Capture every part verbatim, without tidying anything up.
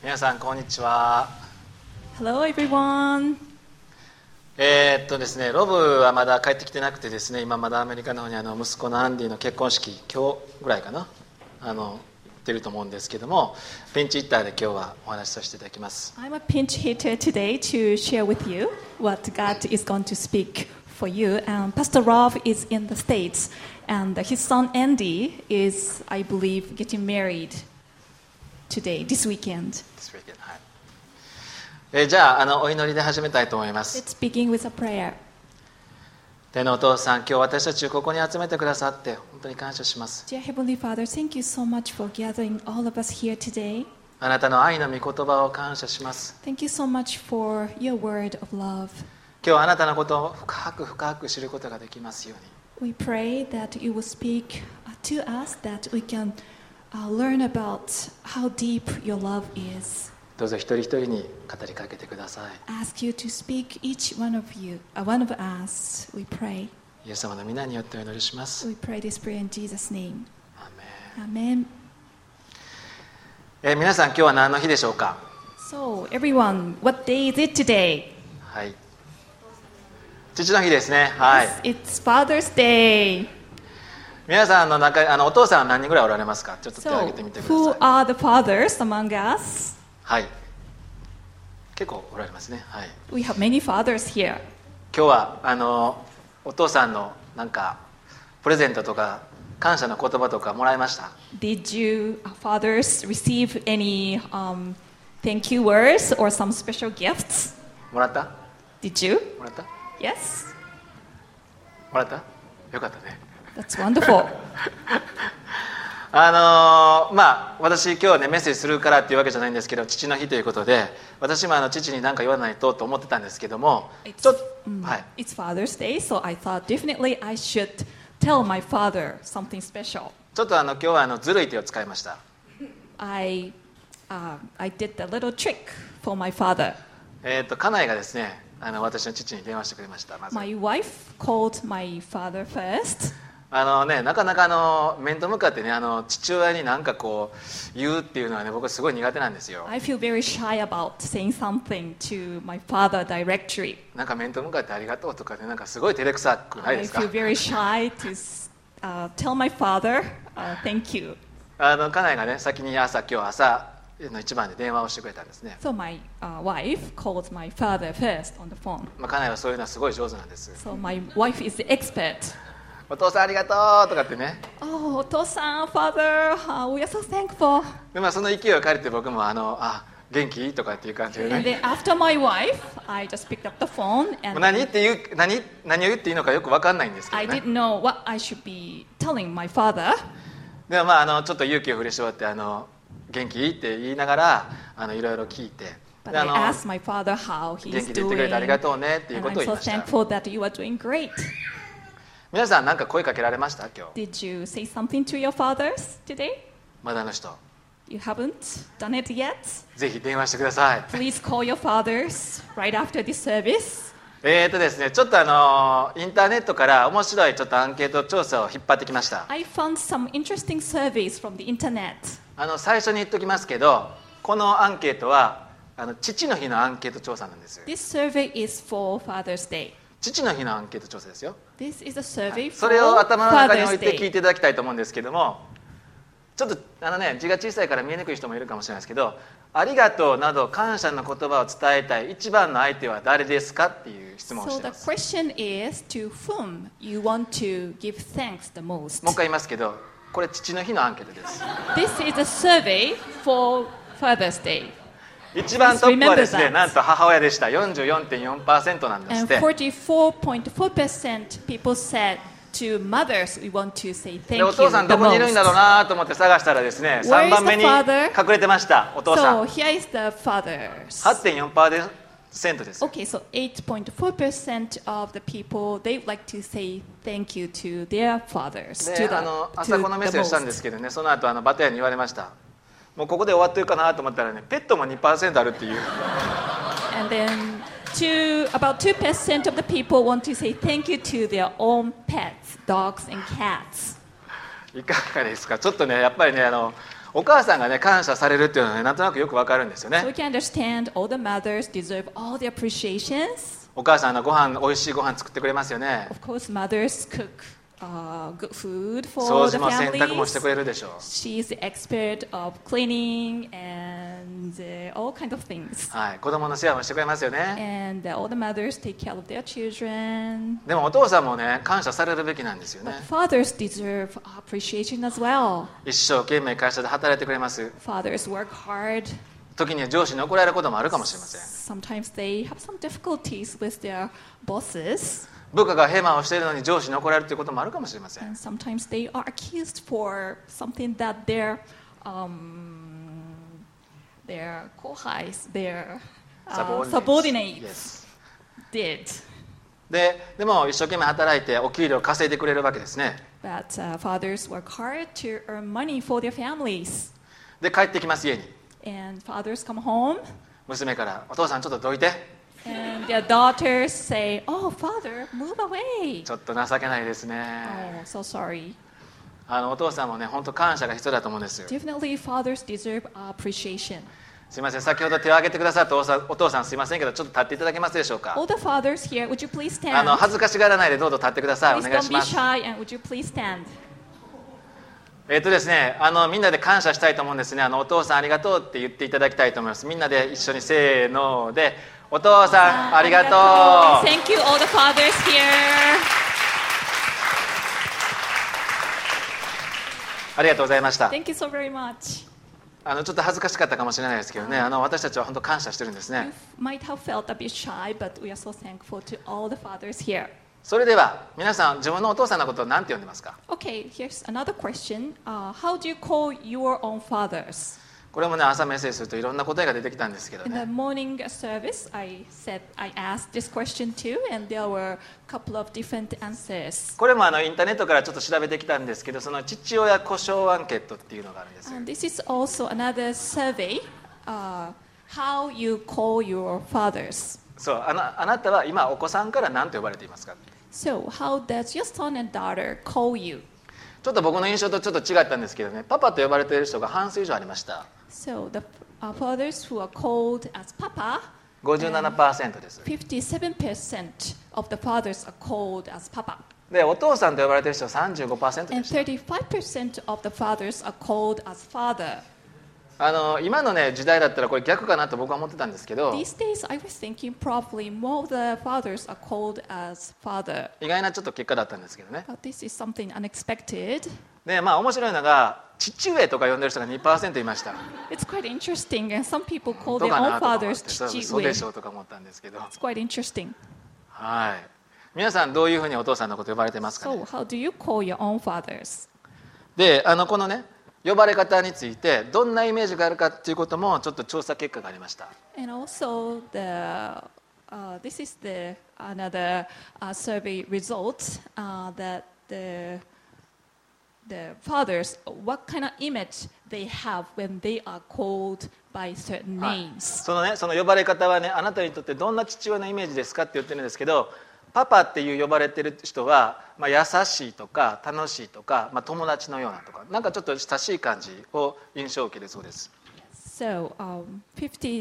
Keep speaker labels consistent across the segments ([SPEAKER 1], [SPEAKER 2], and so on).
[SPEAKER 1] 皆さんこんにちは。
[SPEAKER 2] Hello everyone.
[SPEAKER 1] えー、っとですねロブはまだ帰ってきてなくてですね、今まだアメリカの方にあの息子のアンディの結婚式、今日ぐらいかな、あの行ってると思うんですけども、ピンチヒッターで今日はお話しさせていただきます。
[SPEAKER 2] I'm a pinch hitter today to share with you what God is going to speak for you. And Pastor Rob is in the States, and his son Andy is, I believe, getting married today, this weekend.
[SPEAKER 1] This weekend、はい。えー、じゃあ、あのお祈りで始めたいと思います。
[SPEAKER 2] Let's begin with a prayer.
[SPEAKER 1] 天のお父さん、今日私たちをここに集めてくださって本当に感謝します。
[SPEAKER 2] Dear Heavenly Father, thank you so much for gathering all of us here today.
[SPEAKER 1] あなたの愛の御言葉を感謝します。
[SPEAKER 2] Thank you so much for your word of love.
[SPEAKER 1] 今日はあなたのことを深く深く知ることができますように。
[SPEAKER 2] We pray that you will speak to us, that we can uh, learn about how deep your love is.
[SPEAKER 1] どうぞ一人一人に語りかけてください。
[SPEAKER 2] Ask you to speak each one of you, uh, one of us. We pray.
[SPEAKER 1] イエス様の皆によってお祈りします。
[SPEAKER 2] We pray this prayer in Jesus' name.
[SPEAKER 1] アーメン。
[SPEAKER 2] Amen.
[SPEAKER 1] えー皆さん今日は何の日でしょうか。
[SPEAKER 2] So, everyone, what day is it today?
[SPEAKER 1] はい。父の日ですね。はい。
[SPEAKER 2] It's Father's Day.
[SPEAKER 1] 皆さんの中、あのお父さんは何人ぐらいおられますか。ちょっと手を挙
[SPEAKER 2] So,
[SPEAKER 1] げてみてく
[SPEAKER 2] who
[SPEAKER 1] ださい。
[SPEAKER 2] are the fathers among us?
[SPEAKER 1] はい。結構おられますね。はい。
[SPEAKER 2] We have many fathers here.
[SPEAKER 1] 今日はあのお父さんのなんかプレゼントとか感謝の言葉とかもらいました。
[SPEAKER 2] Did you, uh, fathers, receive any um, thank you words or some special gifts?
[SPEAKER 1] もらった？
[SPEAKER 2] Did you?
[SPEAKER 1] もらった？
[SPEAKER 2] Yes?
[SPEAKER 1] もらった？よかったね。
[SPEAKER 2] That's wonderful.
[SPEAKER 1] あのーまあ私今日ねメッセージするからっていうわけじゃないんですけど、父の日ということで私もあの父に何か言わないとと思ってたんですけども、
[SPEAKER 2] It's,
[SPEAKER 1] ちょっと、
[SPEAKER 2] mm,
[SPEAKER 1] はい、
[SPEAKER 2] it's Father's Day, so I thought definitely I should tell my father something special.
[SPEAKER 1] ちょっとあの今日はあのずるい手を使いました。
[SPEAKER 2] I, uh, I did a little trick for my father.
[SPEAKER 1] えっ、と家内がですね、あの私の父に電話してくれました。まず
[SPEAKER 2] My wife called my father first.
[SPEAKER 1] あのね、なかなかあの面と向かってね、あの父親に何かこう言うっていうのはね、僕すごい苦手なんですよ。
[SPEAKER 2] I feel very shy about saying something to my father directly.
[SPEAKER 1] なんか面と向かってありがとうとかね、なんかすごい照れくさくない
[SPEAKER 2] I
[SPEAKER 1] ですか。
[SPEAKER 2] feel very shy to uh, tell my father uh, thank you.
[SPEAKER 1] あの家内がね、先に朝今日朝の一番で電話をしてくれたんですね。
[SPEAKER 2] So my uh, wife called my father first on the phone.
[SPEAKER 1] まあ、家内はそういうのはすごい上手なんです。
[SPEAKER 2] So my wife is the expert.
[SPEAKER 1] お父さんありがとうとかってね。
[SPEAKER 2] Oh, Otosan, father, uh, we are so thankful.
[SPEAKER 1] で、まあ、その勢いを借りて僕もあのあ元気とかっていう感じで
[SPEAKER 2] And
[SPEAKER 1] ね。
[SPEAKER 2] then after my wife, I just picked up the phone
[SPEAKER 1] もう
[SPEAKER 2] and
[SPEAKER 1] 何って言う何何を言っていいのかよく分かんないんですけ
[SPEAKER 2] I
[SPEAKER 1] どね。
[SPEAKER 2] didn't know what I should be telling my father.
[SPEAKER 1] でもまああのちょっと勇気を振り絞ってあの元気って言いながらあのいろいろ聞いて、
[SPEAKER 2] But
[SPEAKER 1] であ
[SPEAKER 2] I
[SPEAKER 1] の
[SPEAKER 2] asked my father how
[SPEAKER 1] 元
[SPEAKER 2] he's
[SPEAKER 1] 気で言ってくれてあり
[SPEAKER 2] doing.
[SPEAKER 1] がとうねっていう
[SPEAKER 2] And
[SPEAKER 1] ことを
[SPEAKER 2] I'm
[SPEAKER 1] 言い
[SPEAKER 2] so
[SPEAKER 1] ました。
[SPEAKER 2] thankful that you are doing great.
[SPEAKER 1] 皆さん何か声かけられました今日。
[SPEAKER 2] Did you say something to your fathers today?
[SPEAKER 1] まだの人
[SPEAKER 2] You haven't done it yet?
[SPEAKER 1] ぜひ電話してください。
[SPEAKER 2] Please call your fathers right after this service.
[SPEAKER 1] えーとですねちょっとあのインターネットから面白いちょっとアンケート調査を引っ張ってきました。
[SPEAKER 2] I found some interesting surveys from the internet.
[SPEAKER 1] あの最初に言っときますけど、このアンケートはあの父の日のアンケート調査なんです。
[SPEAKER 2] This survey is for Father's Day.
[SPEAKER 1] 父の日のアンケート調査ですよ。
[SPEAKER 2] This is a survey
[SPEAKER 1] そ
[SPEAKER 2] for
[SPEAKER 1] れを頭の中に置
[SPEAKER 2] Father's
[SPEAKER 1] いて聞いて
[SPEAKER 2] Day.
[SPEAKER 1] いただきたいと思うんですけども、ちょっとあのね字が小さいから見えにくい人もいるかもしれないですけど、ありがとうなど感謝の言葉を伝えたい一番の相手は誰ですかっていう質問をし
[SPEAKER 2] So
[SPEAKER 1] て
[SPEAKER 2] the
[SPEAKER 1] ます。
[SPEAKER 2] question is to whom you want to give thanks the most.
[SPEAKER 1] もう一回言いますけど、これ父の日のアンケートです。
[SPEAKER 2] This is a survey for Father's Day.
[SPEAKER 1] 一番トップはですね、
[SPEAKER 2] Remember that.
[SPEAKER 1] なんと母親でした。 よんじゅうよんてんよんパーセント なんですっ
[SPEAKER 2] And
[SPEAKER 1] て。
[SPEAKER 2] forty-four point four percent people said to mothers we want to say thank
[SPEAKER 1] で
[SPEAKER 2] you
[SPEAKER 1] お父さん
[SPEAKER 2] the
[SPEAKER 1] どこにいるんだろう
[SPEAKER 2] most.
[SPEAKER 1] なと思って探したらですね、さんばんめに
[SPEAKER 2] Where is the father?
[SPEAKER 1] 隠れてました。お父さ
[SPEAKER 2] So
[SPEAKER 1] ん
[SPEAKER 2] here is the fathers.
[SPEAKER 1] はちてんよんパーセント です。
[SPEAKER 2] Okay, so eight point four percent of the people they would like to say thank you to their fathers.
[SPEAKER 1] で
[SPEAKER 2] to the,
[SPEAKER 1] あの
[SPEAKER 2] to
[SPEAKER 1] 朝このメッセージしたんです
[SPEAKER 2] the
[SPEAKER 1] けどね、その後あのバタヤに言われました。もうここで終わってるかなと思ったらね、ペットも にパーセント あるっていう。
[SPEAKER 2] most. And then two, about two percent of the people want to say thank you to their own pets, dogs and cats.
[SPEAKER 1] いかがですか。ちょっとねやっぱりねあのお母さんがね感謝されるっていうのはねなんとなくよくわかるんですよ
[SPEAKER 2] So
[SPEAKER 1] ね。
[SPEAKER 2] we can understand all the mothers deserve all the appreciations.
[SPEAKER 1] お母さんのご飯美味しいご飯作ってくれますよね。
[SPEAKER 2] Of course, mothers cook uh, good food
[SPEAKER 1] 掃
[SPEAKER 2] for
[SPEAKER 1] 除
[SPEAKER 2] the
[SPEAKER 1] も洗濯もしてく
[SPEAKER 2] families.
[SPEAKER 1] れるでしょう。
[SPEAKER 2] She's the expert of cleaning and uh, all kinds of things.
[SPEAKER 1] はい、子供の世話もしてくれますよね。
[SPEAKER 2] And uh, all the mothers take care of their children.
[SPEAKER 1] でもお父さんもね感謝されるべきなんですよね。
[SPEAKER 2] But fathers deserve appreciation as well.
[SPEAKER 1] 一生懸命会社で働いてくれます。
[SPEAKER 2] Fathers work hard.
[SPEAKER 1] 時には上司に怒られることもあるかもしれません。
[SPEAKER 2] Sometimes they have some difficulties with their bosses.
[SPEAKER 1] 部下がヘマをしているのに上司に怒られるということもあるかもしれません。
[SPEAKER 2] And sometimes they are accused for something that their um, their kohais, their uh, subordinates
[SPEAKER 1] Yes.
[SPEAKER 2] did.
[SPEAKER 1] で, でも一生懸命働いてお給料を稼いでくれるわけですね。
[SPEAKER 2] But uh, fathers work hard to earn money for their families.
[SPEAKER 1] で帰ってきます家に。
[SPEAKER 2] And fathers come home,
[SPEAKER 1] 娘からお父さんちょっとどいて。
[SPEAKER 2] and their daughters say, "Oh, father, move away."
[SPEAKER 1] ちょっと情けないですね。
[SPEAKER 2] Oh, so sorry.
[SPEAKER 1] あのお父さんもね本当感謝が必要だと思うんですよ。
[SPEAKER 2] Definitely, fathers deserve appreciation.
[SPEAKER 1] すいません先ほど手を挙げてくださったおさお父さんすいませんけどちょっと立っていただけますでしょうか。
[SPEAKER 2] All the fathers here, would you please
[SPEAKER 1] あ
[SPEAKER 2] stand?
[SPEAKER 1] の恥ずかしがらないでどうぞ立ってください。お
[SPEAKER 2] Please
[SPEAKER 1] 願い
[SPEAKER 2] don't
[SPEAKER 1] し
[SPEAKER 2] be
[SPEAKER 1] ます。
[SPEAKER 2] shy, and would you please stand?
[SPEAKER 1] えっとですねあのみんなで感謝したいと思うんですね。あのお父さんありがとうって言っていただきたいと思います。みんなで一緒にせーのでお父さんありがとう。
[SPEAKER 2] Thank you, all the fathers here.
[SPEAKER 1] ありがとうございました。
[SPEAKER 2] Thank you so very much.
[SPEAKER 1] あのちょっと恥ずかしかったかもしれないですけどねあの私たちは本当感謝してるんですね。
[SPEAKER 2] You might have felt a bit shy, but we are so thankful to all the fathers here.
[SPEAKER 1] それでは皆さん自分のお父さんのことを何て呼んでますか。
[SPEAKER 2] Okay, here's another question. Uh, how do you call your own fathers?
[SPEAKER 1] これもね朝メッセージするといろんな答えが出てきたんですけど
[SPEAKER 2] In the
[SPEAKER 1] ね
[SPEAKER 2] morning service, I said I asked this question too, and there were a couple of different answers.
[SPEAKER 1] これもあのインターネットからちょっと調べてきたんですけどその父親故障アンケットっていうのがあるんですよ。
[SPEAKER 2] And this is also another survey. Uh, how you call your fathers.
[SPEAKER 1] そうあなあなたは今お子さんから何と呼ばれていますか。
[SPEAKER 2] So, how does your son and daughter call you?
[SPEAKER 1] ちょっと僕の印象とちょっと違ったんですけどねパパと呼ばれている人が半数以上ありました。
[SPEAKER 2] So, the uh, fathers who are called as Papa,
[SPEAKER 1] ごじゅうななパーセント です。
[SPEAKER 2] fifty-seven percent of the fathers are called as Papa.
[SPEAKER 1] でお父さんと呼ばれている人は さんじゅうごパーセント で
[SPEAKER 2] And
[SPEAKER 1] した。
[SPEAKER 2] thirty-five percent of the fathers are called as Father.
[SPEAKER 1] あの今のね時代だったらこれ逆かなと僕は思ってたんですけど
[SPEAKER 2] These days, I was thinking probably more of the fathers are called as Father.
[SPEAKER 1] 意外なちょっと結果だったんですけどね。
[SPEAKER 2] But this is something unexpected.
[SPEAKER 1] でまあ面白いのが父上とか呼んでる人が にパーセント いました。
[SPEAKER 2] It's quite interesting, and some people call
[SPEAKER 1] どう
[SPEAKER 2] their
[SPEAKER 1] か
[SPEAKER 2] own
[SPEAKER 1] なとか思って
[SPEAKER 2] fathers
[SPEAKER 1] そうそうでし
[SPEAKER 2] chichiwe.
[SPEAKER 1] ょうとか思ったんですけど
[SPEAKER 2] It's quite interesting.
[SPEAKER 1] はい皆さんどういうふうにお父さんのこと呼ばれてますかね。
[SPEAKER 2] So, how do you call your own fathers?
[SPEAKER 1] であのこのね呼ばれ方についてどんなイメージがあるかっていうこともちょっと調査結果がありました。
[SPEAKER 2] And also, the uh, this is the another uh, survey result uh, that the the fathers, what kind of image they have when they are called by certain
[SPEAKER 1] はい
[SPEAKER 2] names.
[SPEAKER 1] そのねその呼ばれ方はねあなたにとってどんな父親のイメージですかって言ってるんですけどパパっていう呼ばれてる人は、まあ、優しいとか楽しいとか、まあ、友達のようなとかなんかちょっと親しい感じを印象を受けるそうです。
[SPEAKER 2] So, um, fifty,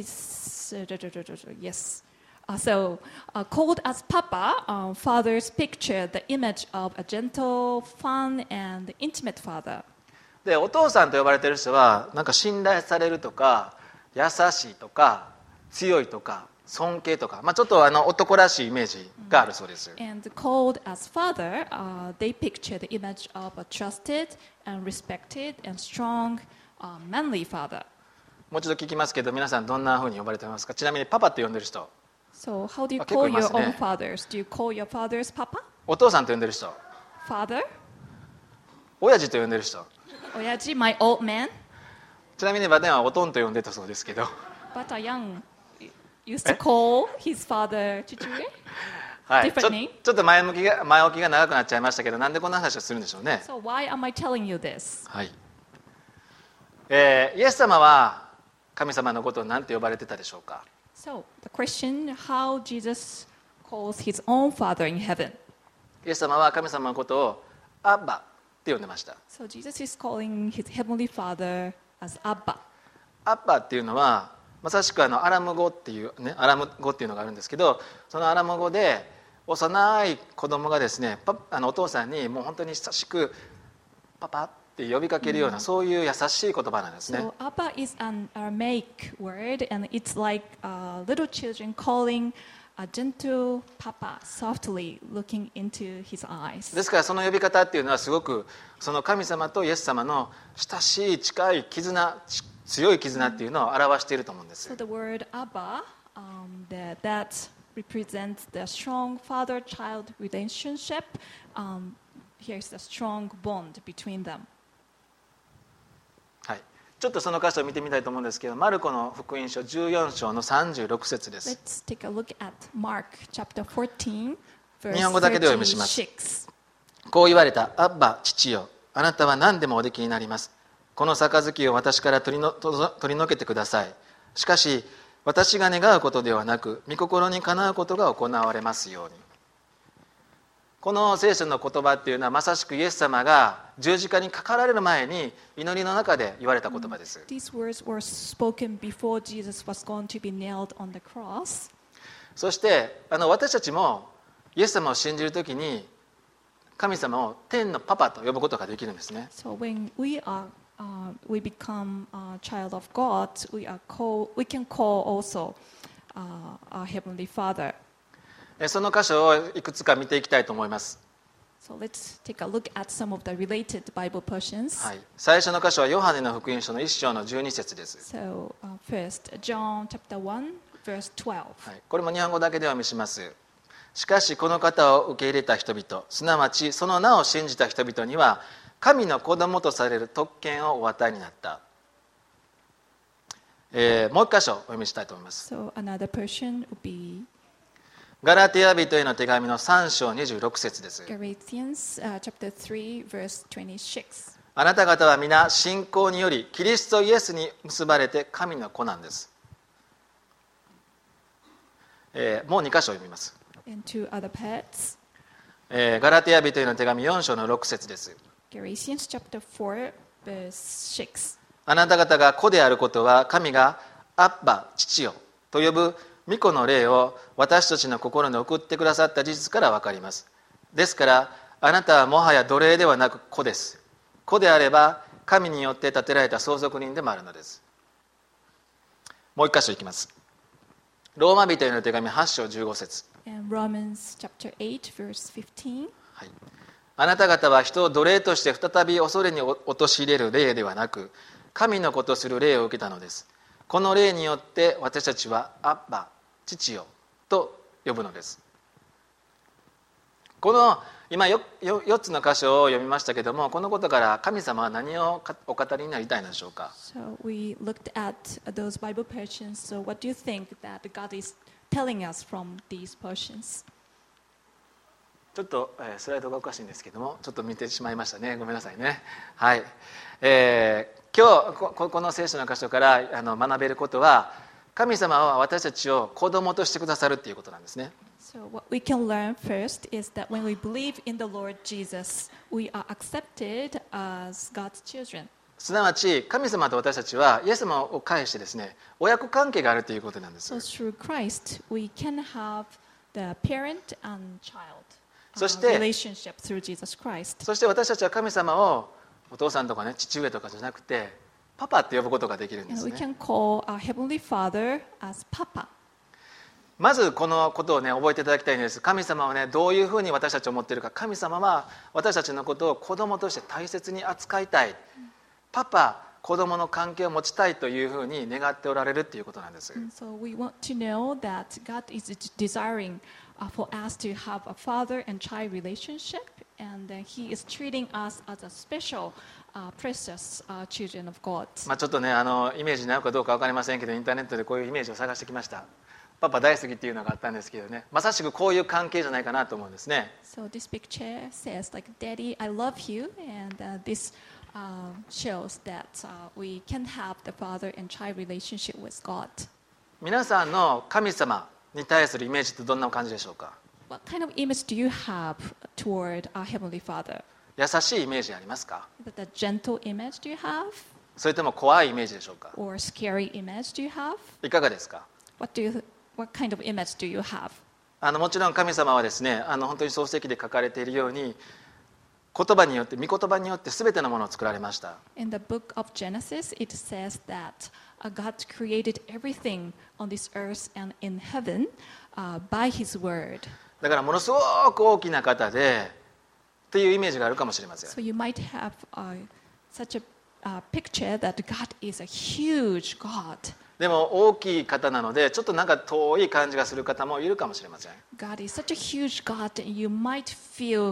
[SPEAKER 2] yes. Uh, so, uh, called as Papa, um, fathers picture the image of a gentle, fun, and intimate father.
[SPEAKER 1] でお父さんと呼ばれてる人はなんか信頼されるとか優しいとか強いとか尊敬とか、まあ、ちょっとあの男らしいイメージがあるそうです。
[SPEAKER 2] And called as father, uh, they picture the image of a trusted and respected and strong, uh, manly father.
[SPEAKER 1] もう一度聞きますけど皆さんどんな風に呼ばれてますか。ちなみにパパって呼んでる人
[SPEAKER 2] So, how do you
[SPEAKER 1] あ、結構
[SPEAKER 2] call
[SPEAKER 1] います
[SPEAKER 2] your
[SPEAKER 1] ね。
[SPEAKER 2] own fathers? Do you call your fathers Papa?
[SPEAKER 1] お父さんと呼んでる人
[SPEAKER 2] Father?
[SPEAKER 1] 親父と呼んでる人
[SPEAKER 2] Oyaji, my old man.
[SPEAKER 1] ちなみにバテンはおとんと呼んでたそうですけど
[SPEAKER 2] But a young used to call his father Chichue.
[SPEAKER 1] はい、ちょ
[SPEAKER 2] Different name?
[SPEAKER 1] ちょっと前向きが前置きが長くなっちゃいましたけどなんでこんな話をするんでしょうね。
[SPEAKER 2] So, why am I telling you this?
[SPEAKER 1] はいえーイエス様は神様のことを何て呼ばれてたでしょうか。
[SPEAKER 2] So, the question how Jesus calls his own father in heaven.
[SPEAKER 1] イエス様は神様のことをアッバって呼んでました。
[SPEAKER 2] So, Jesus is calling his heavenly father as Abba.
[SPEAKER 1] アッバっていうのはまさしくあのアラム語っていうね、アラム語っていうのがあるんですけど、そのアラム語で幼い子供がですね、パあのお父さんにもう本当に親しくパパって呼びかけるような、そういう優しい言葉なんですね。
[SPEAKER 2] So Abba is an Aramaic word, and it's like uh, little children calling a gentle papa softly looking into his eyes.
[SPEAKER 1] ですからその呼び方っていうのはすごくその神様とイエス様の親しい近い絆、強い絆っていうのを表していると思うんです。
[SPEAKER 2] So the word Abba, um, that, that represents the strong father-child relationship. Um, here's the strong bond between them.
[SPEAKER 1] はい、ちょっとその箇所を見てみたいと思うんですけど、マルコの福音書じゅうよん章のさんじゅうろく節です。
[SPEAKER 2] Let's take a look at Mark chapter fourteen, verse
[SPEAKER 1] 日本語だけでお読みします。
[SPEAKER 2] thirty-six.
[SPEAKER 1] こう言われた。アッバ父よ、あなたは何でもおできになります。この杯を私から取りの取り除けてください。しかし私が願うことではなく、御心にかなうことが行われますように。この聖書の言葉っていうのはまさしくイエス様が十字架にかかられる前に祈りの中で言われた言葉です。
[SPEAKER 2] These words were spoken before Jesus was going to be nailed on the cross.
[SPEAKER 1] そしてあの私たちもイエス様を信じるときに神様を天のパパと呼ぶことができるんですね。
[SPEAKER 2] So when we are uh, we become a child of God, we are call, we can call also uh, our heavenly Father.
[SPEAKER 1] その箇所をいくつか見ていきたいと思います。
[SPEAKER 2] So let's take a look at some of the related Bible portions.
[SPEAKER 1] はい、最初の箇所はヨハネの福音書のいっ章のじゅうに節です。
[SPEAKER 2] So uh, first, John chapter one, verse twelve.
[SPEAKER 1] はい、これも日本語だけでお読みします。しかしこの方を受け入れた人々、すなわちその名を信じた人々には神の子供とされる特権をお与えになった。えー、もう一箇所お読みしたいと思います。
[SPEAKER 2] So another portion would be
[SPEAKER 1] ガラテヤ人への手紙のさん章にじゅうろく節です。
[SPEAKER 2] Galatians uh, chapter three, verse twenty-six.
[SPEAKER 1] あなた方は皆信仰によりキリストイエスに結ばれて神の子なんです。えー、もうに箇所読みます。
[SPEAKER 2] And two other parts.
[SPEAKER 1] えー、ガラテヤ人への手紙よん章のろく節です。
[SPEAKER 2] Galatians chapter four, verse six.
[SPEAKER 1] あなた方が子であることは神がアッバ父よと呼ぶ御子の霊を私たちの心に送ってくださった事実から分かります。ですからあなたはもはや奴隷ではなく子です。子であれば神によって建てられた相続人でもあるのです。もう一箇所いきます。ローマ人への手紙はち章じゅうご節。
[SPEAKER 2] And Romans chapter eight, verse fifteen.
[SPEAKER 1] はい、あなた方は人を奴隷として再び恐れに陥れる霊ではなく、神の子とする霊を受けたのです。この霊によって私たちはアッバ父よと呼ぶのです。この今 よ, よ, よっつの箇所を読みましたけども、このことから神様は何をお語りになりたいのでしょうか。
[SPEAKER 2] So we looked at those Bible portions. So what do you think that God is telling us from these portions?
[SPEAKER 1] ちょっと、えー、スライドがおかしいんですけども、ちょっと見てしまいましたね。ごめんなさいね。はい、えー、今日 こ, この聖書の箇所からあの学べることは、神様は私たちを子供としてくださるっていうことなんですね。
[SPEAKER 2] So what we can learn first is that when we believe in the Lord Jesus, we are accepted as God's children.
[SPEAKER 1] すなわち神様と私たちはイエス様を介してですね、親子関係があるということなんです。
[SPEAKER 2] So through Christ, we can have the parent and child uh,
[SPEAKER 1] そして、
[SPEAKER 2] relationship through Jesus Christ.
[SPEAKER 1] そして私たちは神様をお父さんとかね、父上とかじゃなくてパパって呼ぶことができるんで
[SPEAKER 2] And
[SPEAKER 1] す
[SPEAKER 2] we
[SPEAKER 1] ね。
[SPEAKER 2] can call our Heavenly Father as Papa.
[SPEAKER 1] まずこのことをね覚えていただきたいんです。神様はねどういうふうに私たちを思っているか。神様は私たちのことを子供として大切に扱いたい、パパ子供の関係を持ちたいというふうに願っておられるっていうことなんです。
[SPEAKER 2] And so we want to know that God is desiring uh, for us to have a father and child relationship, and uh, He is treating us as a special, uh, precious uh, children of God.
[SPEAKER 1] まあちょっとねあのイメージに合うかどうか分かりませんけど、インターネットでこういうイメージを探してきました。パパ大好きっていうのがあったんですけどね、まさしくこういう関係じゃないかなと思うんですね。
[SPEAKER 2] So this picture says like, Daddy, I love you, and uh, this uh, shows that uh, we can have the father and child relationship with God.
[SPEAKER 1] 皆さんの神様に対するイメージってどんな感じでしょうか。
[SPEAKER 2] What kind of image do you have toward our Heavenly Father?
[SPEAKER 1] 優しいイメージありますか。
[SPEAKER 2] Is it a gentle image do you have?
[SPEAKER 1] それとも怖いイメージでしょうか。
[SPEAKER 2] or scary image do you have?
[SPEAKER 1] いかがですか。
[SPEAKER 2] What do you, what kind of image do you have?
[SPEAKER 1] あのもちろん神様はですね、あの本当に創世記で書かれているように言葉によって御言葉によって全てのものを作られました。
[SPEAKER 2] In the book of Genesis, it says that uh, God created everything on this earth and in heaven uh, by His word.
[SPEAKER 1] だからものすごく大きな方でっていうイメージがあるかもしれません。
[SPEAKER 2] So you might have uh, such a uh, picture that God is a huge God.
[SPEAKER 1] でも大きい方なのでちょっとなんか遠い感じがする方もいるかもしれません。
[SPEAKER 2] God is such a huge God, and you might feel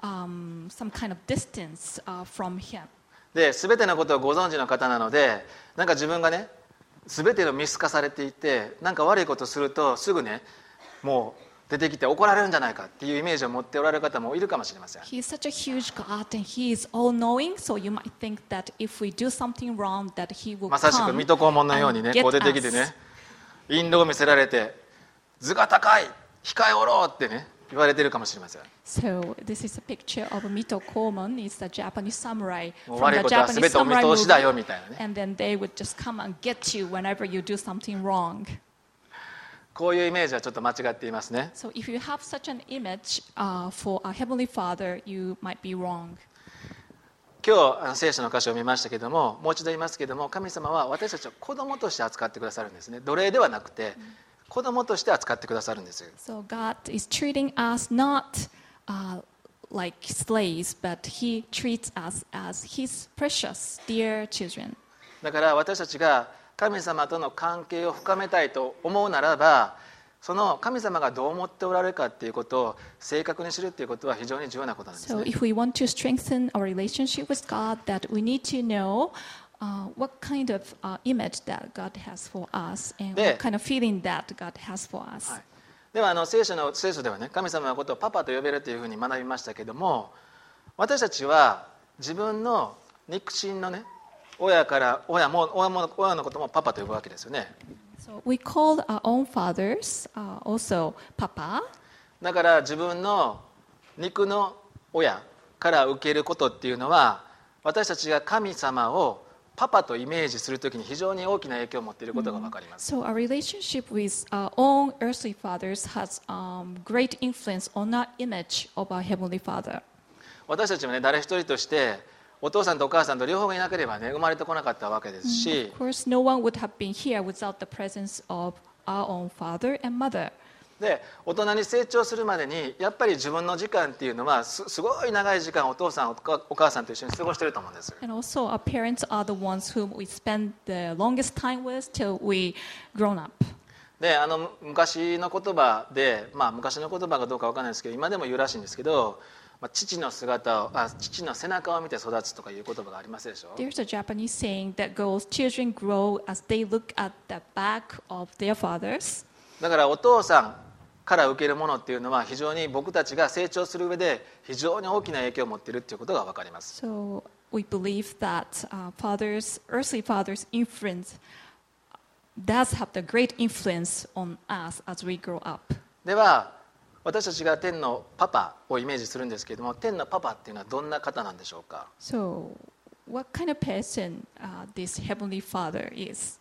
[SPEAKER 2] um, some kind of distance uh, from Him.
[SPEAKER 1] で全てのことをご存知の方なのでなんか自分がね全てを見透かされていてなんか悪いことするとすぐねもう出てきて怒られるんじゃないかっていうイメージを持っておられる方もいるかもしれません。
[SPEAKER 2] He is such a huge God, and He is all-knowing, so you might think that if we do something wrong, that He will
[SPEAKER 1] まさしく
[SPEAKER 2] come
[SPEAKER 1] 水戸黄門のように
[SPEAKER 2] and
[SPEAKER 1] ね
[SPEAKER 2] get
[SPEAKER 1] こう出てきて
[SPEAKER 2] us.
[SPEAKER 1] ね印籠を見せられて図が高い控えおろうってね言われてるかもしれません。
[SPEAKER 2] So this is a picture of Mito Koumon. It's the Japanese samurai
[SPEAKER 1] もう
[SPEAKER 2] from
[SPEAKER 1] 悪い
[SPEAKER 2] the
[SPEAKER 1] ことは
[SPEAKER 2] Japanese
[SPEAKER 1] 全てお見
[SPEAKER 2] samurai
[SPEAKER 1] 通しだよ
[SPEAKER 2] movie,
[SPEAKER 1] みたいなね
[SPEAKER 2] and then they would just come and get you whenever you do something wrong.
[SPEAKER 1] こういうイメージはちょっと間違っていますね。
[SPEAKER 2] So if you have such an image uh, for our Heavenly Father, you might be wrong.
[SPEAKER 1] 今日あの聖書の箇所を見ましたけどももう一度言いますけども神様は私たちを子供として扱ってくださるんですね。奴隷ではなくて子供として扱ってくださるんです。
[SPEAKER 2] So God is treating us not uh, like slaves, but He treats us as His precious, dear children.
[SPEAKER 1] だから私たちが神様との関係を深めたいと思うならばその神様がどう思っておられるかっていうことを正確に知るっていうことは非常に重要なことなんです
[SPEAKER 2] So
[SPEAKER 1] ね。
[SPEAKER 2] if we want to strengthen our relationship with God, that we need to know uh, what kind of uh, image that God has for us and
[SPEAKER 1] で、
[SPEAKER 2] what kind of feeling that God has for us.
[SPEAKER 1] はいではあの聖書の聖書ではね神様のことをパパと呼べるというふうに学びましたけども私たちは自分の肉親のね親から親も親も親のこともパパと呼ぶわけですよね。
[SPEAKER 2] So we call our own fathers uh, also Papa.
[SPEAKER 1] だから自分の肉の親から受けることっていうのは私たちが神様をパパとイメージするときに非常に大きな影響を持っていることが分かります。
[SPEAKER 2] So our relationship with our own earthly fathers has um, great influence on our image of our Heavenly Father.
[SPEAKER 1] 私たちもね誰一人としてお父さんとお母さんと両方がいなければね生まれてこなかったわけですし、
[SPEAKER 2] Of course, no one would have been here without the presence of our own father and mother.
[SPEAKER 1] で大人に成長するまでにやっぱり自分の時間っていうのは す, すごい長い時間お父さんお母さんと一緒に過ごしてると思うんです。
[SPEAKER 2] And also, our parents are the ones whom we spend the longest time with till we grown up.
[SPEAKER 1] であの昔の言葉で、まあ、昔の言葉かどうかわからないですけど今でも言うらしいんですけど、まあ、父の姿をあ父の背中を見て育つとかいう言葉がありますでしょ。
[SPEAKER 2] There's a Japanese saying that goes, children grow as they look at the back of their fathers.
[SPEAKER 1] だからお父さんから受けるものっていうのは非常に僕たちが成長する上で非常に大きな影響を持っているっていうことが分かります。
[SPEAKER 2] So we believe that uh, fathers, earthly fathers' influence does have the great influence on us as we grow up.
[SPEAKER 1] では私たちが天のパパをイメージするんですけれども天のパパっていうのはどんな方なんでしょうか。
[SPEAKER 2] So what kind of person uh, this Heavenly Father is?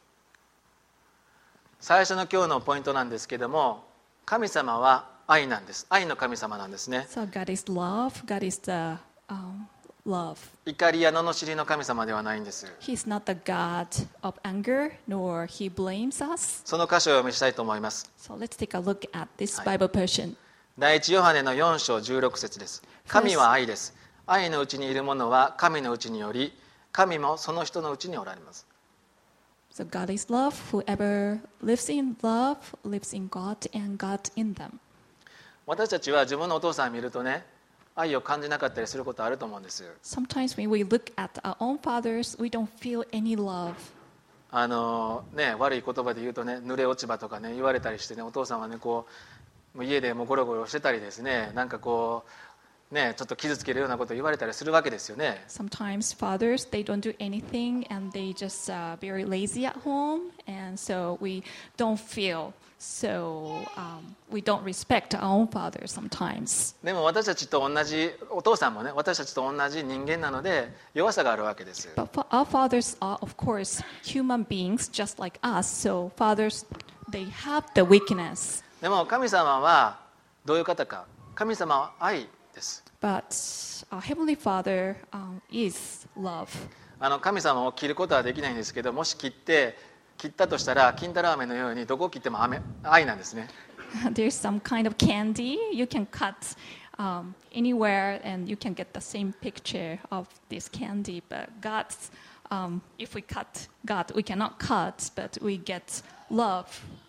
[SPEAKER 1] 最初の今日のポイントなんですけれども神様は愛なんです。愛の神様なんですね。
[SPEAKER 2] So God is love. God is the um, love.
[SPEAKER 1] 怒りや罵りの神様ではないんです。
[SPEAKER 2] He is not the God of anger, nor He blames us.
[SPEAKER 1] その箇所をお読みしたいと思います。
[SPEAKER 2] So let's take a look at this
[SPEAKER 1] はい。
[SPEAKER 2] Bible portion.
[SPEAKER 1] 第一ヨハネのよん章じゅうろく節です。神は愛です。愛のうちにいる者は神のうちにより神もその人のうちにおられます。
[SPEAKER 2] So God is love. Whoever lives in love lives in God and God in them.
[SPEAKER 1] 私たちは自分のお父さんを見るとね愛を感じなかったりすることあると思うんです。
[SPEAKER 2] Sometimes when we look at our own fathers, we don't feel any love.
[SPEAKER 1] あのね、悪い言葉で言うとね濡れ落ち葉とかね言われたりしてねお父さんはねこう家でもうゴロゴロしてたりですねなんかこうね、ちょっと傷つけるようなことを言われたりするわけですよね。
[SPEAKER 2] Sometimes fathers, they don't do anything and they just uh, very lazy at home, and so we don't feel so um, we don't respect our own fathers sometimes.
[SPEAKER 1] でも私たちと同じ、お父さんもね、私たちと同じ人間なので弱さがあるわけです。
[SPEAKER 2] But for our fathers are, of course, human beings just like us. So fathers, they have the weakness.
[SPEAKER 1] でも神様はどういう方か。神様は愛です。
[SPEAKER 2] But our Heavenly Father um, is love.
[SPEAKER 1] あの神様を切ることはできないんですけど、もし切って切ったとしたら金太郎飴のようにどこを切っても飴愛なんですね。
[SPEAKER 2] There's some kind of candy you can cut um, anywhere, and you can get the same picture of this candy. But God's, um, if we cut God, we cannot cut, but we get love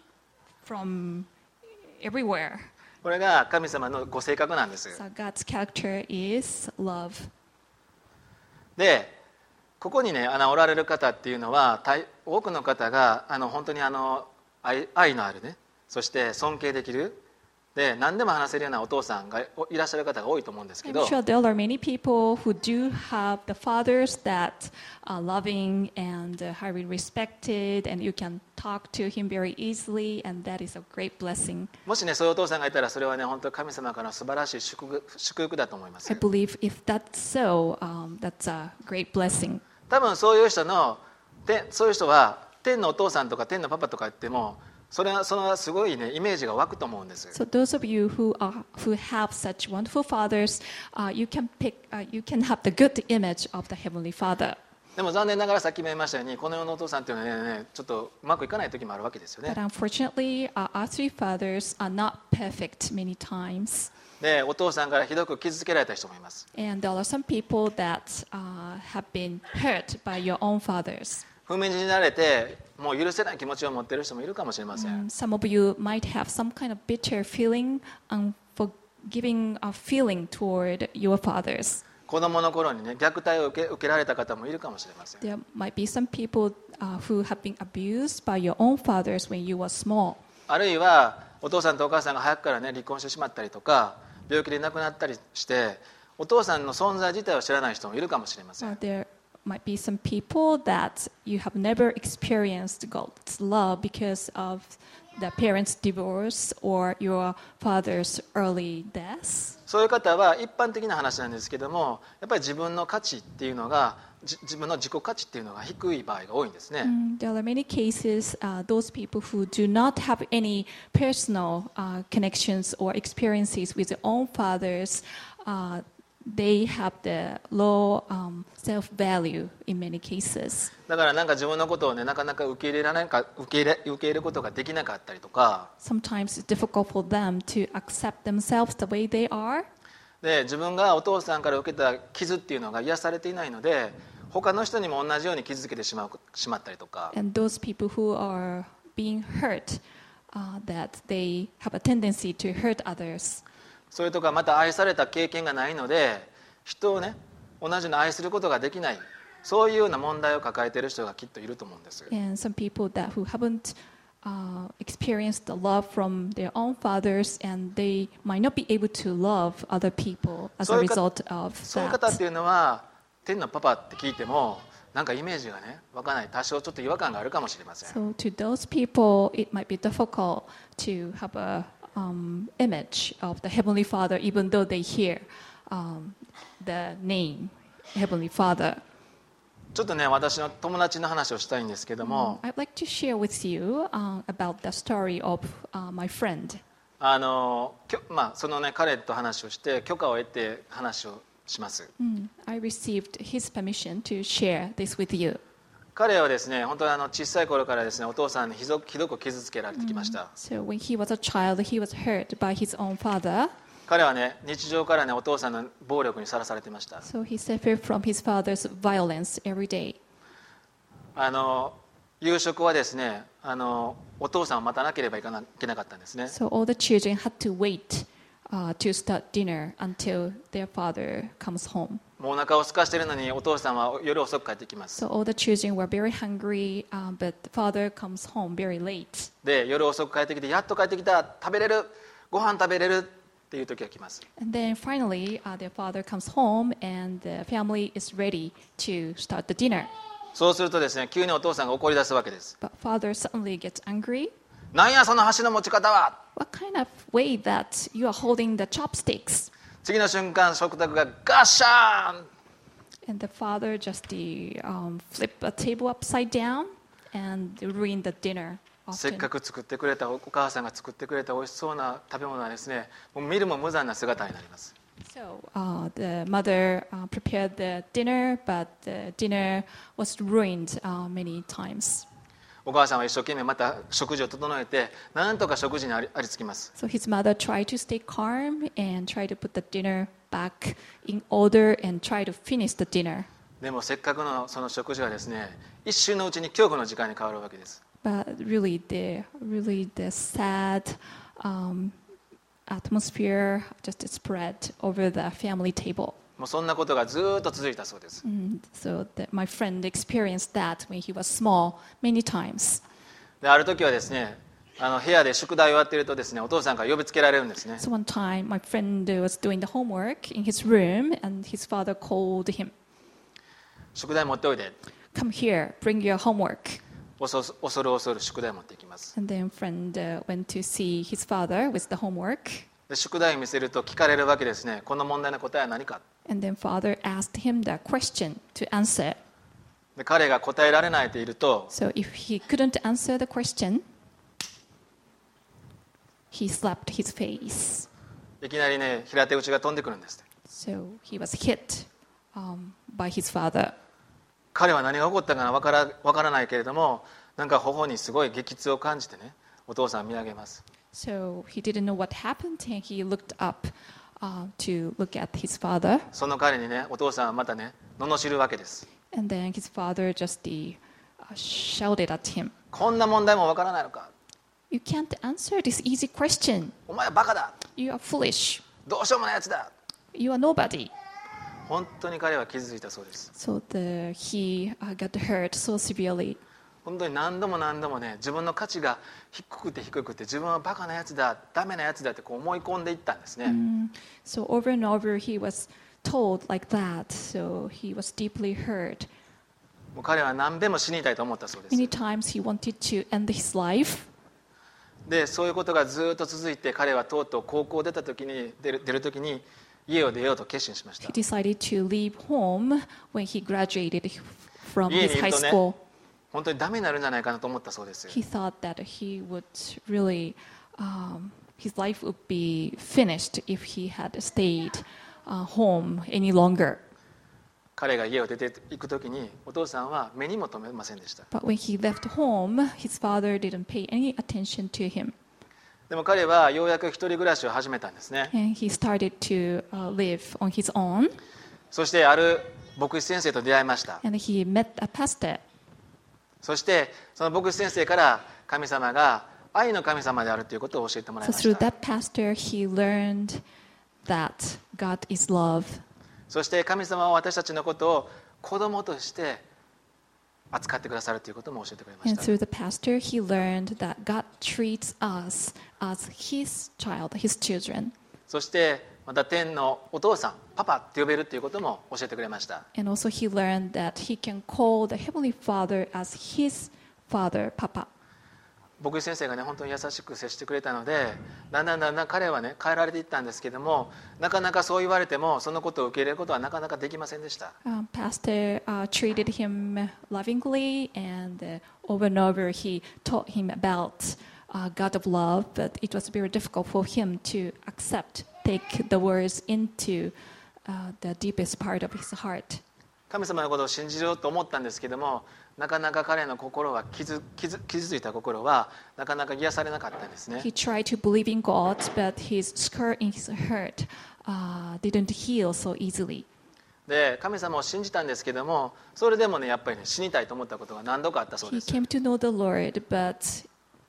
[SPEAKER 2] from everywhere.
[SPEAKER 1] これが神様のご性格なんです。
[SPEAKER 2] So God's character is love.
[SPEAKER 1] で、ここにね、あのおられる方っていうのは大多くの方があの本当にあの 愛, 愛のあるね、そして尊敬できるで何でも話せるようなお父さんがいらっしゃる方が多いと思うんですけ
[SPEAKER 2] I'm
[SPEAKER 1] ど、
[SPEAKER 2] sure there are many people who do have the fathers that are loving and uh, highly respected, and you can talk to him very easily, and that is a great blessing.
[SPEAKER 1] もしねそういうお父さんがいたらそれはね本当に神様からの素晴らしい祝福、祝福だと思います。
[SPEAKER 2] I believe if that's so, um, that's a great blessing.
[SPEAKER 1] 多分そういう人の天そういう人は天のお父さんとか天のパパとか言ってもそれはそのすごいねイメージが湧くと思うんです。
[SPEAKER 2] So those of you who are who have such wonderful fathers, uh, you can pick, uh, you can have the good image of the Heavenly Father.
[SPEAKER 1] でも残念ながらさっきも言いましたようにこの世のお父さんっていうのは ね, ねちょっとうまくいかない時もあるわけですよね。
[SPEAKER 2] But unfortunately, uh, our three fathers are not perfect many times.
[SPEAKER 1] でお父さんからひどく傷つけられた人もいます。
[SPEAKER 2] And there are some people that uh, have been hurt by your own fathers.
[SPEAKER 1] 不眠になれてもう許せない気持ちを持っている人もいるかもしれません。
[SPEAKER 2] And some of you might have some kind of bitter feeling, unforgiving uh, feeling toward your fathers.
[SPEAKER 1] 子供の頃にね虐待を受け、受けられた方もいるかもしれません。
[SPEAKER 2] There might be some people uh, who have been abused by your own fathers when you were small.
[SPEAKER 1] あるいはお父さんとお母さんが早くからね離婚してしまったりとか病気で亡くなったりしてお父さんの存在自体を知らない人もいるかもしれません。
[SPEAKER 2] Uh, there might be some people that you have never experienced God's love because of the parents' divorce or your father's early death.
[SPEAKER 1] そういう方は一般的な話なんですけどもやっぱり自分の価値っていうのがじ自分の自己価値っていうのが低い場合が多いんですね。
[SPEAKER 2] Mm, there are many cases, uh, those people who do not have any personal uh, connections or experiences with their own fathers, uh, they have the low um, self-value in many cases.
[SPEAKER 1] だからなんか自分のことをねなかなか受け入れられなか受け入れ受け入れることができなかったりとか
[SPEAKER 2] Sometimes it's difficult for them to accept themselves the way they are.
[SPEAKER 1] で自分がお父さんから受けた傷っていうのが癒されていないので他の人にも同じように傷つけてしまうしまったりとか
[SPEAKER 2] And those people who are being hurt, uh, that they have a tendency to hurt others.
[SPEAKER 1] それとかまた愛された経験がないので人をね同じように愛することができないそういうような問題を抱えている人がきっといると思うんです。
[SPEAKER 2] And some people that who haven't uh, experienced the love from their own fathers, and they might not be able to love other people as a
[SPEAKER 1] そういうか-
[SPEAKER 2] result of
[SPEAKER 1] そういう方っ
[SPEAKER 2] that.
[SPEAKER 1] ていうのは天のパパって聞いてもなんかイメージがね湧かない多少ちょっと違和感があるかもしれません。
[SPEAKER 2] So to those people, it might be difficult to have a um, image of the Heavenly Father, even though they hear um, the name Heavenly Father.
[SPEAKER 1] ちょっとね私の友達の話をしたいんですけども、
[SPEAKER 2] I'd like to share with you uh, about the story of uh, my friend.
[SPEAKER 1] あのきょまあそのね彼と話をして許可を得て話をします。
[SPEAKER 2] Mm, I received his permission to share this with you.
[SPEAKER 1] 彼はですね本当にあの小さい頃からですねお父さんにひどひどく傷つけられてきました。
[SPEAKER 2] So when he was a child, he was hurt by his own father.
[SPEAKER 1] 彼はね日常からねお父さんの暴力にさらされていました。
[SPEAKER 2] So he suffered from his father's violence every day.
[SPEAKER 1] あの夕食はですねあのお父さんを待たなければいけないけなかったんですね。
[SPEAKER 2] So all the children had to wait uh, to start dinner until their father comes home.
[SPEAKER 1] もうお腹を空かしているのにお父さんは夜遅く帰ってきます。
[SPEAKER 2] So all the children were very hungry, um, but the father comes home very late.
[SPEAKER 1] で夜遅く帰ってきてやっと帰ってきた食べれるご飯食べれるっていう時が来ます。
[SPEAKER 2] And then finally, uh, their father comes home and the family is ready to start the dinner.
[SPEAKER 1] そうするとですね、急にお父さんが怒り出すわけです。
[SPEAKER 2] But father suddenly gets angry.
[SPEAKER 1] なんやその箸の持ち方は。
[SPEAKER 2] What kind of way that you are holding the chopsticks?
[SPEAKER 1] 次の瞬間食卓がガッシャーン。
[SPEAKER 2] And the father just the, um, flip a table upside down and ruin the dinner.
[SPEAKER 1] せっ
[SPEAKER 2] Often.
[SPEAKER 1] かく作ってくれたお母さんが作ってくれた美味しそうな食べ物はですね、もう見るも無残な姿になります。
[SPEAKER 2] So uh, the mother uh, prepared the dinner, but the dinner was ruined uh, many times.
[SPEAKER 1] お母さんは一生懸命また食事を整えて、なんとか食事にありありつきます。
[SPEAKER 2] So his mother tried to stay calm and try to put the dinner back in order and try to finish the dinner.
[SPEAKER 1] でもせっかくのその食事はですね、一瞬のうちに恐怖の時間に変わるわけです。
[SPEAKER 2] But really, the really the sad um, atmosphere just spread over the family table.
[SPEAKER 1] もうそんなことがずーっと続いたそうです。
[SPEAKER 2] Mm, so that my friend experienced that when he was small many times.
[SPEAKER 1] である時はですね、あの部屋で宿題をやっているとですね、お父さんから呼びつけられるんですね。
[SPEAKER 2] So one time, my friend was doing the homework in his room, and his father called him,
[SPEAKER 1] 宿題持っておいで。
[SPEAKER 2] "Come here, bring your homework."
[SPEAKER 1] 恐る恐る恐る宿題持っていきます。
[SPEAKER 2] And then friend uh, went to see his father with the homework,
[SPEAKER 1] で宿題を見せると聞かれるわけですね。この問題の答えは何か。
[SPEAKER 2] and then father asked him the question to answer.
[SPEAKER 1] で彼が答えられないといると、
[SPEAKER 2] So if he couldn't answer the question, he slapped his face.
[SPEAKER 1] いきなりね、平手打ちが飛んでくるんです。
[SPEAKER 2] So he was hit um, by his father.
[SPEAKER 1] 彼は何が起こったかわからわからないけれども、なんか頬にすごい激痛を感じてね、お父さんを見上げます。
[SPEAKER 2] So he didn't know what happened, and he looked up uh, to look at his father.
[SPEAKER 1] その彼にね、お父さんはまたね、罵るわけです。
[SPEAKER 2] And then his father just uh, shouted at him,
[SPEAKER 1] こんな問題もわからないのか。
[SPEAKER 2] "You can't answer this easy question.
[SPEAKER 1] お前はバカだ。
[SPEAKER 2] You are foolish.
[SPEAKER 1] どうしようもないやつだ。
[SPEAKER 2] You are nobody."
[SPEAKER 1] 本当に彼は傷ついたそうです。
[SPEAKER 2] So the, he uh, got hurt so severely.
[SPEAKER 1] 本当に何度も何度もね、自分の価値が低くて低くて、自分はバカなやつだ、ダメなやつだってこう思い込んでいったんですね。
[SPEAKER 2] Mm. So over and over he was told like that. So he was deeply hurt.
[SPEAKER 1] もう彼は何べも死にたいと思ったそうです。
[SPEAKER 2] Many times he wanted to end his life.
[SPEAKER 1] で、そういうことがずっと続いて、彼はとうとう高校を出た時に出る出る時に家を出ようと決心しました。
[SPEAKER 2] He decided to leave home when he graduated from
[SPEAKER 1] 家に
[SPEAKER 2] his
[SPEAKER 1] い
[SPEAKER 2] high
[SPEAKER 1] るとね、
[SPEAKER 2] school.
[SPEAKER 1] 本当にダメになるんじゃないかなと思ったそうです。
[SPEAKER 2] He thought that he would really, um, his life would be finished if he had stayed uh, home any longer.
[SPEAKER 1] 彼が家を出ていく時に、お父さんは目にも留めませんでした。
[SPEAKER 2] But when he left home, his father didn't pay any attention to him.
[SPEAKER 1] でも彼はようやく一人暮らしを始めたんですね。
[SPEAKER 2] And he started to uh, live on his own.
[SPEAKER 1] そしてある牧師先生と出会いました。
[SPEAKER 2] And he met a pastor.
[SPEAKER 1] そしてその牧師先生から神様が愛の神様であるということを教えてもらい
[SPEAKER 2] So
[SPEAKER 1] まし
[SPEAKER 2] through
[SPEAKER 1] た。
[SPEAKER 2] that pastor, he learned that God is love.
[SPEAKER 1] そして神様は私たちのことを子供として扱ってくださるということも教えてくれまし
[SPEAKER 2] And
[SPEAKER 1] た。
[SPEAKER 2] through the pastor, he learned that God treats us as his child, his children.
[SPEAKER 1] そしてまた天のお父さん、パパって呼べるということも教えてくれました。
[SPEAKER 2] And also he learned that he can call the Heavenly Father as his father, Papa.
[SPEAKER 1] 牧師先生がね、本当に優しく接してくれたので、だんだんだんだん彼はね、変えられていったんですけども、なかなかそう言われてもそのことを受け入れることはなかなかできませんでした。
[SPEAKER 2] Um, pastor uh, treated him lovingly, and uh, over and over he taught him about uh, God of love, but it was very difficult for him to accept, take the words into uh, the deepest part of his heart.
[SPEAKER 1] 神様のことを信じようと思ったんですけども、なかなか彼の心は傷傷傷ついた心はなかなか癒されなかったんですね。
[SPEAKER 2] He tried to believe in God, but his scar in his heart uh, didn't heal so easily.
[SPEAKER 1] で、神様を信じたんですけども、それでもね、やっぱりね、死にたいと思ったことが何度かあったそう
[SPEAKER 2] He
[SPEAKER 1] です。
[SPEAKER 2] came to know the Lord, but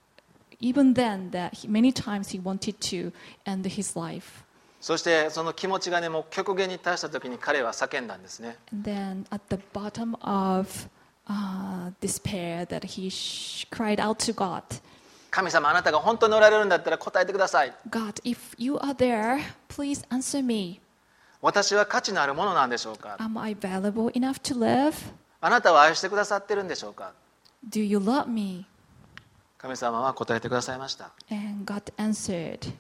[SPEAKER 2] even then, that he, many times he wanted to end his life.
[SPEAKER 1] そしてその気持ちがね、もう極限に達した時に彼は叫んだんですね。
[SPEAKER 2] And then at the bottom of uh, despair, that he sh- cried out to God.
[SPEAKER 1] 神様、あなたが本当におられるんだったら答えてください。
[SPEAKER 2] God, if you are there, please answer me.
[SPEAKER 1] 私は価値のあるものなんでしょうか。
[SPEAKER 2] Am I valuable enough to live?
[SPEAKER 1] あなたは愛してくださってるんでしょうか。
[SPEAKER 2] Do you love me?
[SPEAKER 1] 神様は答えてくださいました。
[SPEAKER 2] And God answered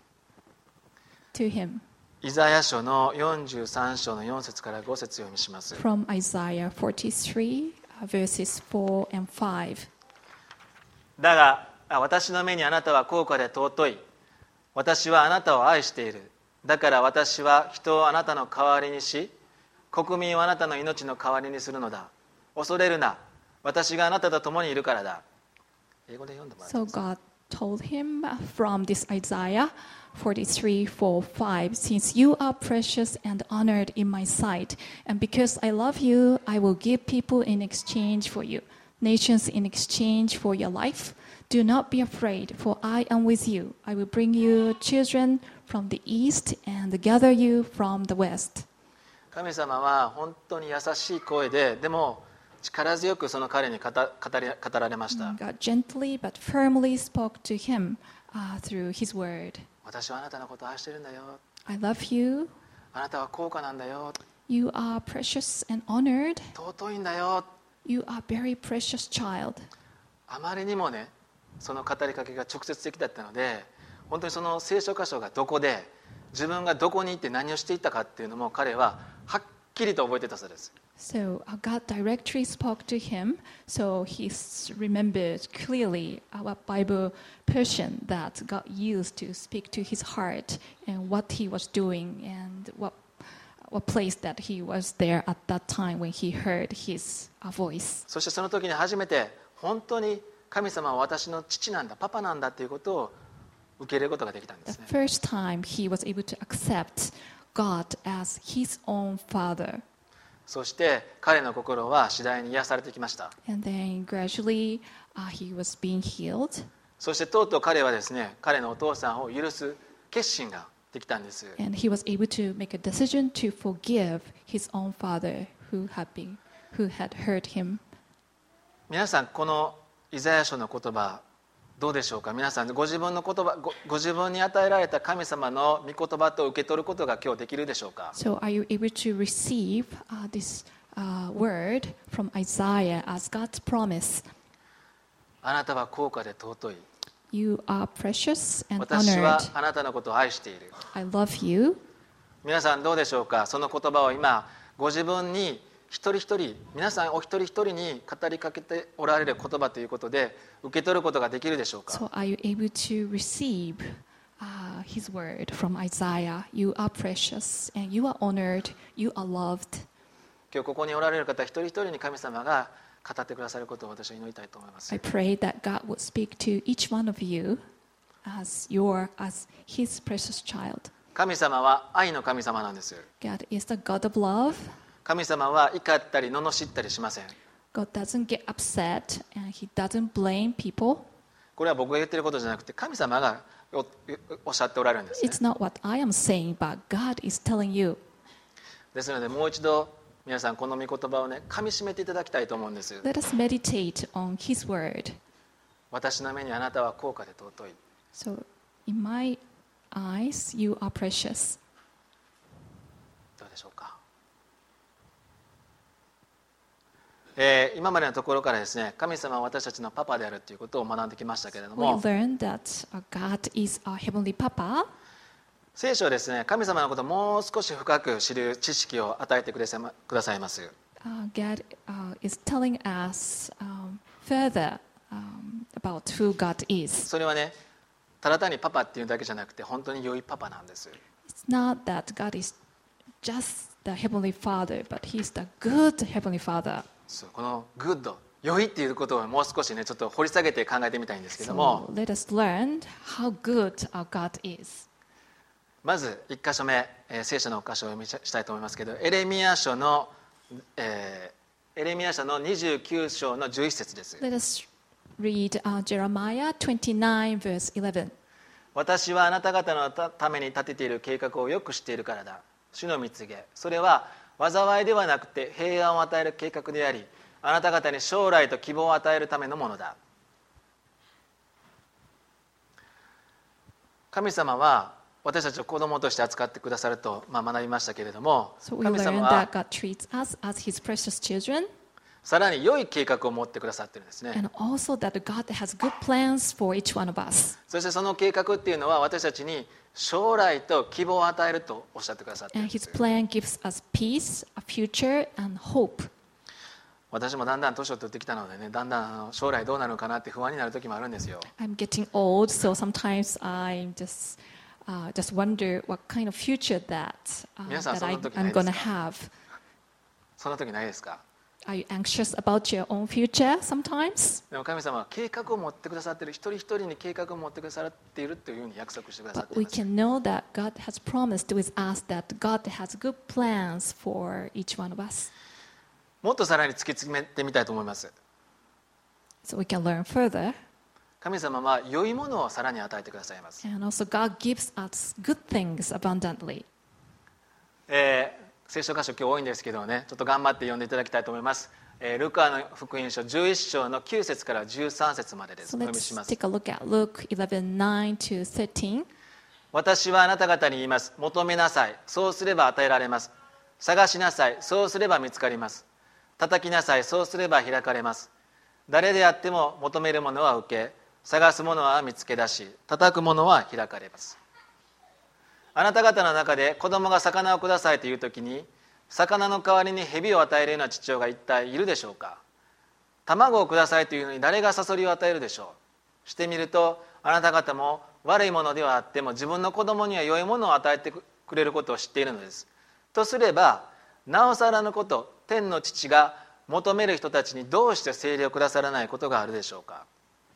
[SPEAKER 2] to him.
[SPEAKER 1] イザヤ書のよんじゅうさん章のよん節からご節読みします。
[SPEAKER 2] From Isaiah forty-three, uh, verses four and five.
[SPEAKER 1] だが私の目にあなたは高価で尊い。私はあなたを愛している。だから私は人をあなたの代わりにし、国民をあなたの命の代わりにするのだ。恐れるな。私があなたと共にいるからだ。英語で読んでもらっていい
[SPEAKER 2] So
[SPEAKER 1] ですか。
[SPEAKER 2] God told him from this Isaiah forty-three, four, five, Since you are precious and honored in my sight, and because I love you, I will give people in exchange for you, nations in exchange for your life. Do not be afraid, for I am with you. I will bring you children from the east and gather you from the west.
[SPEAKER 1] 神様は本当に優しい声で、でも力強くその彼に語語り語られました。
[SPEAKER 2] God gently but firmly spoke to him uh, through his word.
[SPEAKER 1] 私はあなたのことを愛してるんだよ。
[SPEAKER 2] I love you.
[SPEAKER 1] あなたは高価なんだよ。
[SPEAKER 2] You are precious and honored.
[SPEAKER 1] 尊いんだよ。
[SPEAKER 2] You are very precious child.
[SPEAKER 1] あまりにもね、その語りかけが直接的だったので、本当にその聖書箇所がどこで、自分がどこに行って何をしていったかっていうのも彼ははっきりと覚えてたそうです。
[SPEAKER 2] So uh, God directly spoke to him, so he s- remembered clearly our Bible portion that God used to speak to his heart and what he was doing and what what place that he was there at that time when he heard his uh, voice.
[SPEAKER 1] そしてその時に初めて本当に神様は私の父なんだ、パパなんだということを受け入れることができたんで
[SPEAKER 2] The
[SPEAKER 1] すね。
[SPEAKER 2] first time he was able to accept God as his own father.
[SPEAKER 1] そして彼の心は次第に癒されてきました。
[SPEAKER 2] And then gradually uh, he was being healed.
[SPEAKER 1] そしてとうとう彼はですね、彼のお父さんを許す決心ができたんです。
[SPEAKER 2] And he was able to make a decision to forgive his own father who had been, who had hurt him.
[SPEAKER 1] 皆さん、このイザヤ書の言葉どうでしょうか。皆さんご自分の言葉 ご, ご自分に与えられた神様の御言葉と受け取ることが今日できるでしょうか。
[SPEAKER 2] So are you able to receive uh, this uh, word from Isaiah as God's promise?
[SPEAKER 1] あなたは高価で尊い。
[SPEAKER 2] You are precious and
[SPEAKER 1] 私は
[SPEAKER 2] honored.
[SPEAKER 1] あなたのことを愛している。
[SPEAKER 2] I love you.
[SPEAKER 1] 皆さんどうでしょうか。その言葉を今ご自分に一人一人、皆さんお一人一人に語りかけておられる言葉ということで受け取ることができるでしょうか。
[SPEAKER 2] So are you able to receive uh, his word from Isaiah? You are precious and you are honored. You are loved.
[SPEAKER 1] 今日ここにおられる方一人一人に神様が語ってくださることを私は祈りたいと思います。
[SPEAKER 2] I pray that God would speak to each one of you as your, as his precious child.
[SPEAKER 1] 神様は愛の神様なんです。
[SPEAKER 2] God is the God of love.
[SPEAKER 1] 神様は怒ったり罵ったりしません。
[SPEAKER 2] God doesn't get upset and he doesn't blame people.
[SPEAKER 1] これは僕が言ってることじゃなくて神様が お, おっしゃっておられるんですね。
[SPEAKER 2] It's not what I am saying, but God is telling you.
[SPEAKER 1] ですのでもう一度皆さんこの御言葉をね噛み締めていただきたいと思うんです。
[SPEAKER 2] Let us meditate on his word.
[SPEAKER 1] 私の目にあなたは高価で尊い。
[SPEAKER 2] So, in my eyes, you are precious.
[SPEAKER 1] どうでしょうか。えー、今までのところからですね、神様は私たちのパパであるということを学んできましたけれど
[SPEAKER 2] We
[SPEAKER 1] も、
[SPEAKER 2] learned that uh, God is our heavenly Papa.
[SPEAKER 1] 聖書はですね、神様のことをもう少し深く知る知識を与えてくださいまくださいます。
[SPEAKER 2] Uh, God uh, is telling us um, further um, about who God is.
[SPEAKER 1] それはね、ただ単にパパっていうだけじゃなくて本当に良いパパなんです。
[SPEAKER 2] It's not that God is just the heavenly Father, but He's the good heavenly Father.
[SPEAKER 1] そうこのグッド、良いっていうことをもう少しねちょっと掘り下げて考えてみたいんですけども、
[SPEAKER 2] So let us learn how good our God is.
[SPEAKER 1] まずいっ箇所目、えー聖書の箇所を読みしたいと思いますけど、エレミヤ書の、えーエレミヤ書のにじゅうきゅう章のじゅういち節です。
[SPEAKER 2] Let us read uh, Jeremiah twenty-nine, verse eleven.
[SPEAKER 1] 私はあなた方のたために立てている計画をよく知っているからだ。主の蜜げ、それは災いではなくて平安を与える計画であり、あなた方に将来と希望を与えるためのものだ。 神様は私たちを子供として扱ってくださると、まあ、学びましたけれども、
[SPEAKER 2] So we
[SPEAKER 1] 神
[SPEAKER 2] learn
[SPEAKER 1] 様
[SPEAKER 2] that
[SPEAKER 1] は
[SPEAKER 2] God treats us as His precious children,
[SPEAKER 1] さらに良い計画を持ってくださってるんですね。
[SPEAKER 2] and also that God has good plans for each one of us.
[SPEAKER 1] そしてその計画っていうのは私たちに将来と希望を与えるとおっしゃってくださってるん
[SPEAKER 2] And
[SPEAKER 1] で
[SPEAKER 2] His
[SPEAKER 1] す。
[SPEAKER 2] plan gives us peace, a future, and hope.
[SPEAKER 1] 私もだんだん年を取ってきたのでね、だんだんあの将来どうなるのかなって不安になる時もあるんですよ。
[SPEAKER 2] I'm getting old, so sometimes I just uh, just wonder what kind of future that, uh,
[SPEAKER 1] 皆さん、
[SPEAKER 2] that
[SPEAKER 1] そん
[SPEAKER 2] I,
[SPEAKER 1] な時
[SPEAKER 2] I'm
[SPEAKER 1] ないですか？
[SPEAKER 2] going to have.
[SPEAKER 1] そんな時ないですか？
[SPEAKER 2] Are you anxious about your own future sometimes?
[SPEAKER 1] でも神様は計画を持ってくださっている、一人一人に計画を持ってくださっているというふうに約束してくださっ
[SPEAKER 2] But
[SPEAKER 1] てい
[SPEAKER 2] we
[SPEAKER 1] ます。
[SPEAKER 2] can know that God has promised with us that God has good plans for each one of us.
[SPEAKER 1] もっとさらに突き詰めてみたいと思います。
[SPEAKER 2] So we can learn further.
[SPEAKER 1] 神様は良いものをさらに与えてくださいます。
[SPEAKER 2] And also God gives us good things abundantly.
[SPEAKER 1] えー聖書箇所今日多いんですけどね、ちょっと頑張って読んでいただきたいと思います。えールカの福音書じゅういっ章のきゅう節からじゅうさん節までです。
[SPEAKER 2] So
[SPEAKER 1] お読み
[SPEAKER 2] let's
[SPEAKER 1] します。
[SPEAKER 2] take a look at Luke eleven nine to thirteen.
[SPEAKER 1] 私はあなた方に言います。求めなさい、そうすれば与えられます。探しなさい、そうすれば見つかります。叩きなさい、そうすれば開かれます。誰であっても求めるものは受け、探すものは見つけ出し、叩くものは開かれます。あなた方の中で子供が魚をくださいというときに、魚の代わりに蛇を与えるような父親が一体いるでしょうか。卵をくださいというのに誰がサソリを与えるでしょう。してみると、あなた方も悪いものではあっても自分の子供には良いものを与えてくれることを知っているのです。とすれば、なおさらのこと、天の父が求める人たちにどうして聖霊をくださらないことがあるでしょうか。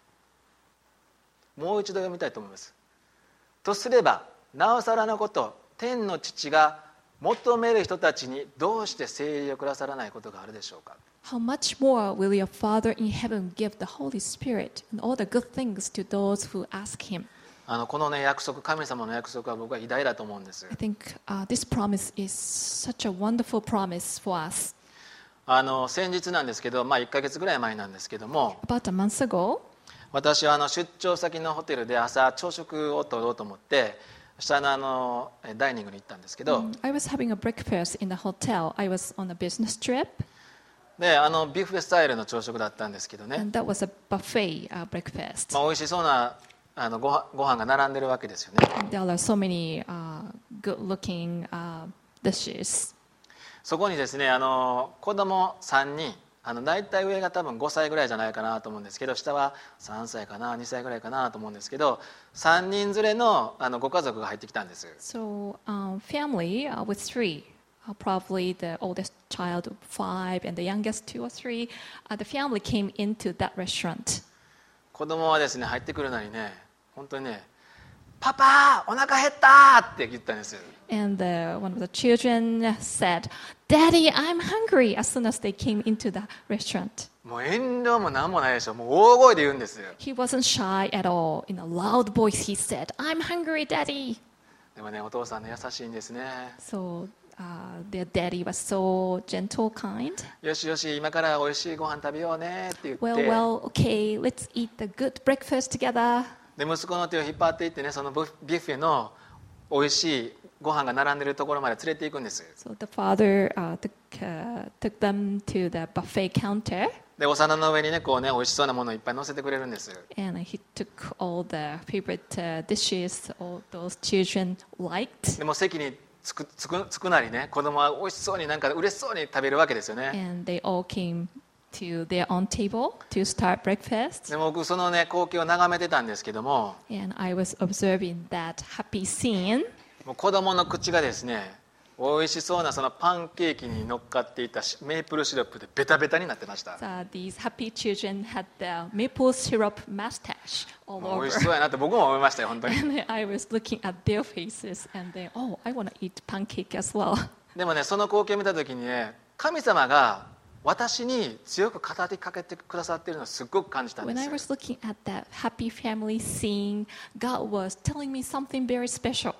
[SPEAKER 1] もう一度読みたいと思います。とすれば、なおさらのこと、天の父が求める人たちにどうして聖霊をくださらないことがあるでしょうか。
[SPEAKER 2] How much more will your Father in heaven give the Holy Spirit and all the good things to those who ask Him?
[SPEAKER 1] あのこのね約束、神様の約束は僕は偉大だと思うんです。
[SPEAKER 2] I think uh, this promise is such a wonderful promise for us.
[SPEAKER 1] あの先日なんですけど、まあ、いっかげつぐらい前なんですけども、
[SPEAKER 2] About a month ago,
[SPEAKER 1] 私はあの出張先のホテルで朝朝食を取ろうと思って下のあのダイニングに行ったんですけど、
[SPEAKER 2] I was having a breakfast in the hotel. I was on a business trip,
[SPEAKER 1] であのビュッフェスタイルの朝食だったんですけどね、
[SPEAKER 2] and that was a buffet uh, breakfast.
[SPEAKER 1] まあ、美味しそうなあのごはご飯が並んでるわけですよね。
[SPEAKER 2] There are so many uh, good-looking uh, dishes.
[SPEAKER 1] そこにですね、あの子供さんにん、あの大体上が多分ごさいぐらいじゃないかなと思うんですけど、下はさんさいかなにさいぐらいかなと思うんですけど、さんにん連れ の, あのご家族が入ってきたんです。
[SPEAKER 2] So, um, family uh, with three, uh, probably the oldest child of five and the youngest two or three, uh, the family came into that restaurant.
[SPEAKER 1] 子供はですね入ってくるなりね、本当にね、パパお腹減ったって言ったんです。
[SPEAKER 2] And the, one of the children said, Daddy, I'm hungry, as soon as they came into the restaurant.
[SPEAKER 1] もう遠慮も何もないでしょ、もう大声で言うんです。
[SPEAKER 2] He wasn't shy at all. In a loud voice, he said, I'm hungry, Daddy.
[SPEAKER 1] でもね、お父さんね優しいんですね。
[SPEAKER 2] So uh, their daddy was so gentle, kind.
[SPEAKER 1] よしよし、今から美味しいご飯食べようねって言って、
[SPEAKER 2] Well, well, okay, let's eat the good breakfast together.
[SPEAKER 1] で息子の手を引っ張っていってね、そのビュッフェの美味しいご飯が並んでるところまで連れて行くんです。
[SPEAKER 2] So the father uh, took, uh, took them to the buffet counter,
[SPEAKER 1] でお皿の上にねこうね美味しそうなものをいっぱい乗せてくれるんです。
[SPEAKER 2] and he took all the favorite uh, dishes all those children liked,
[SPEAKER 1] でも席につくつくつくなりね、子供は美味しそうになんか嬉しそうに食べるわけですよね。
[SPEAKER 2] and they all came to their own table to start breakfast.
[SPEAKER 1] でも僕そのね光景を眺めてたんですけども、
[SPEAKER 2] And I was observing that happy scene.
[SPEAKER 1] もう子供の口がですね、美味しそうなそのパンケーキに乗っかっていたメープルシロップでベタベタになってました。
[SPEAKER 2] So these happy children had the maple syrup mustache all
[SPEAKER 1] もう
[SPEAKER 2] over.
[SPEAKER 1] 美味しそうやなって僕も思いましたよ本当に。
[SPEAKER 2] And I was looking at their faces and then, oh, I want to eat pancake as well.
[SPEAKER 1] でもねその光景を見た時にね、神様が私に強く語りかけてくださっているのをすごく感じたんで
[SPEAKER 2] When I
[SPEAKER 1] す。
[SPEAKER 2] was looking at that happy family scene, God was telling me something very special.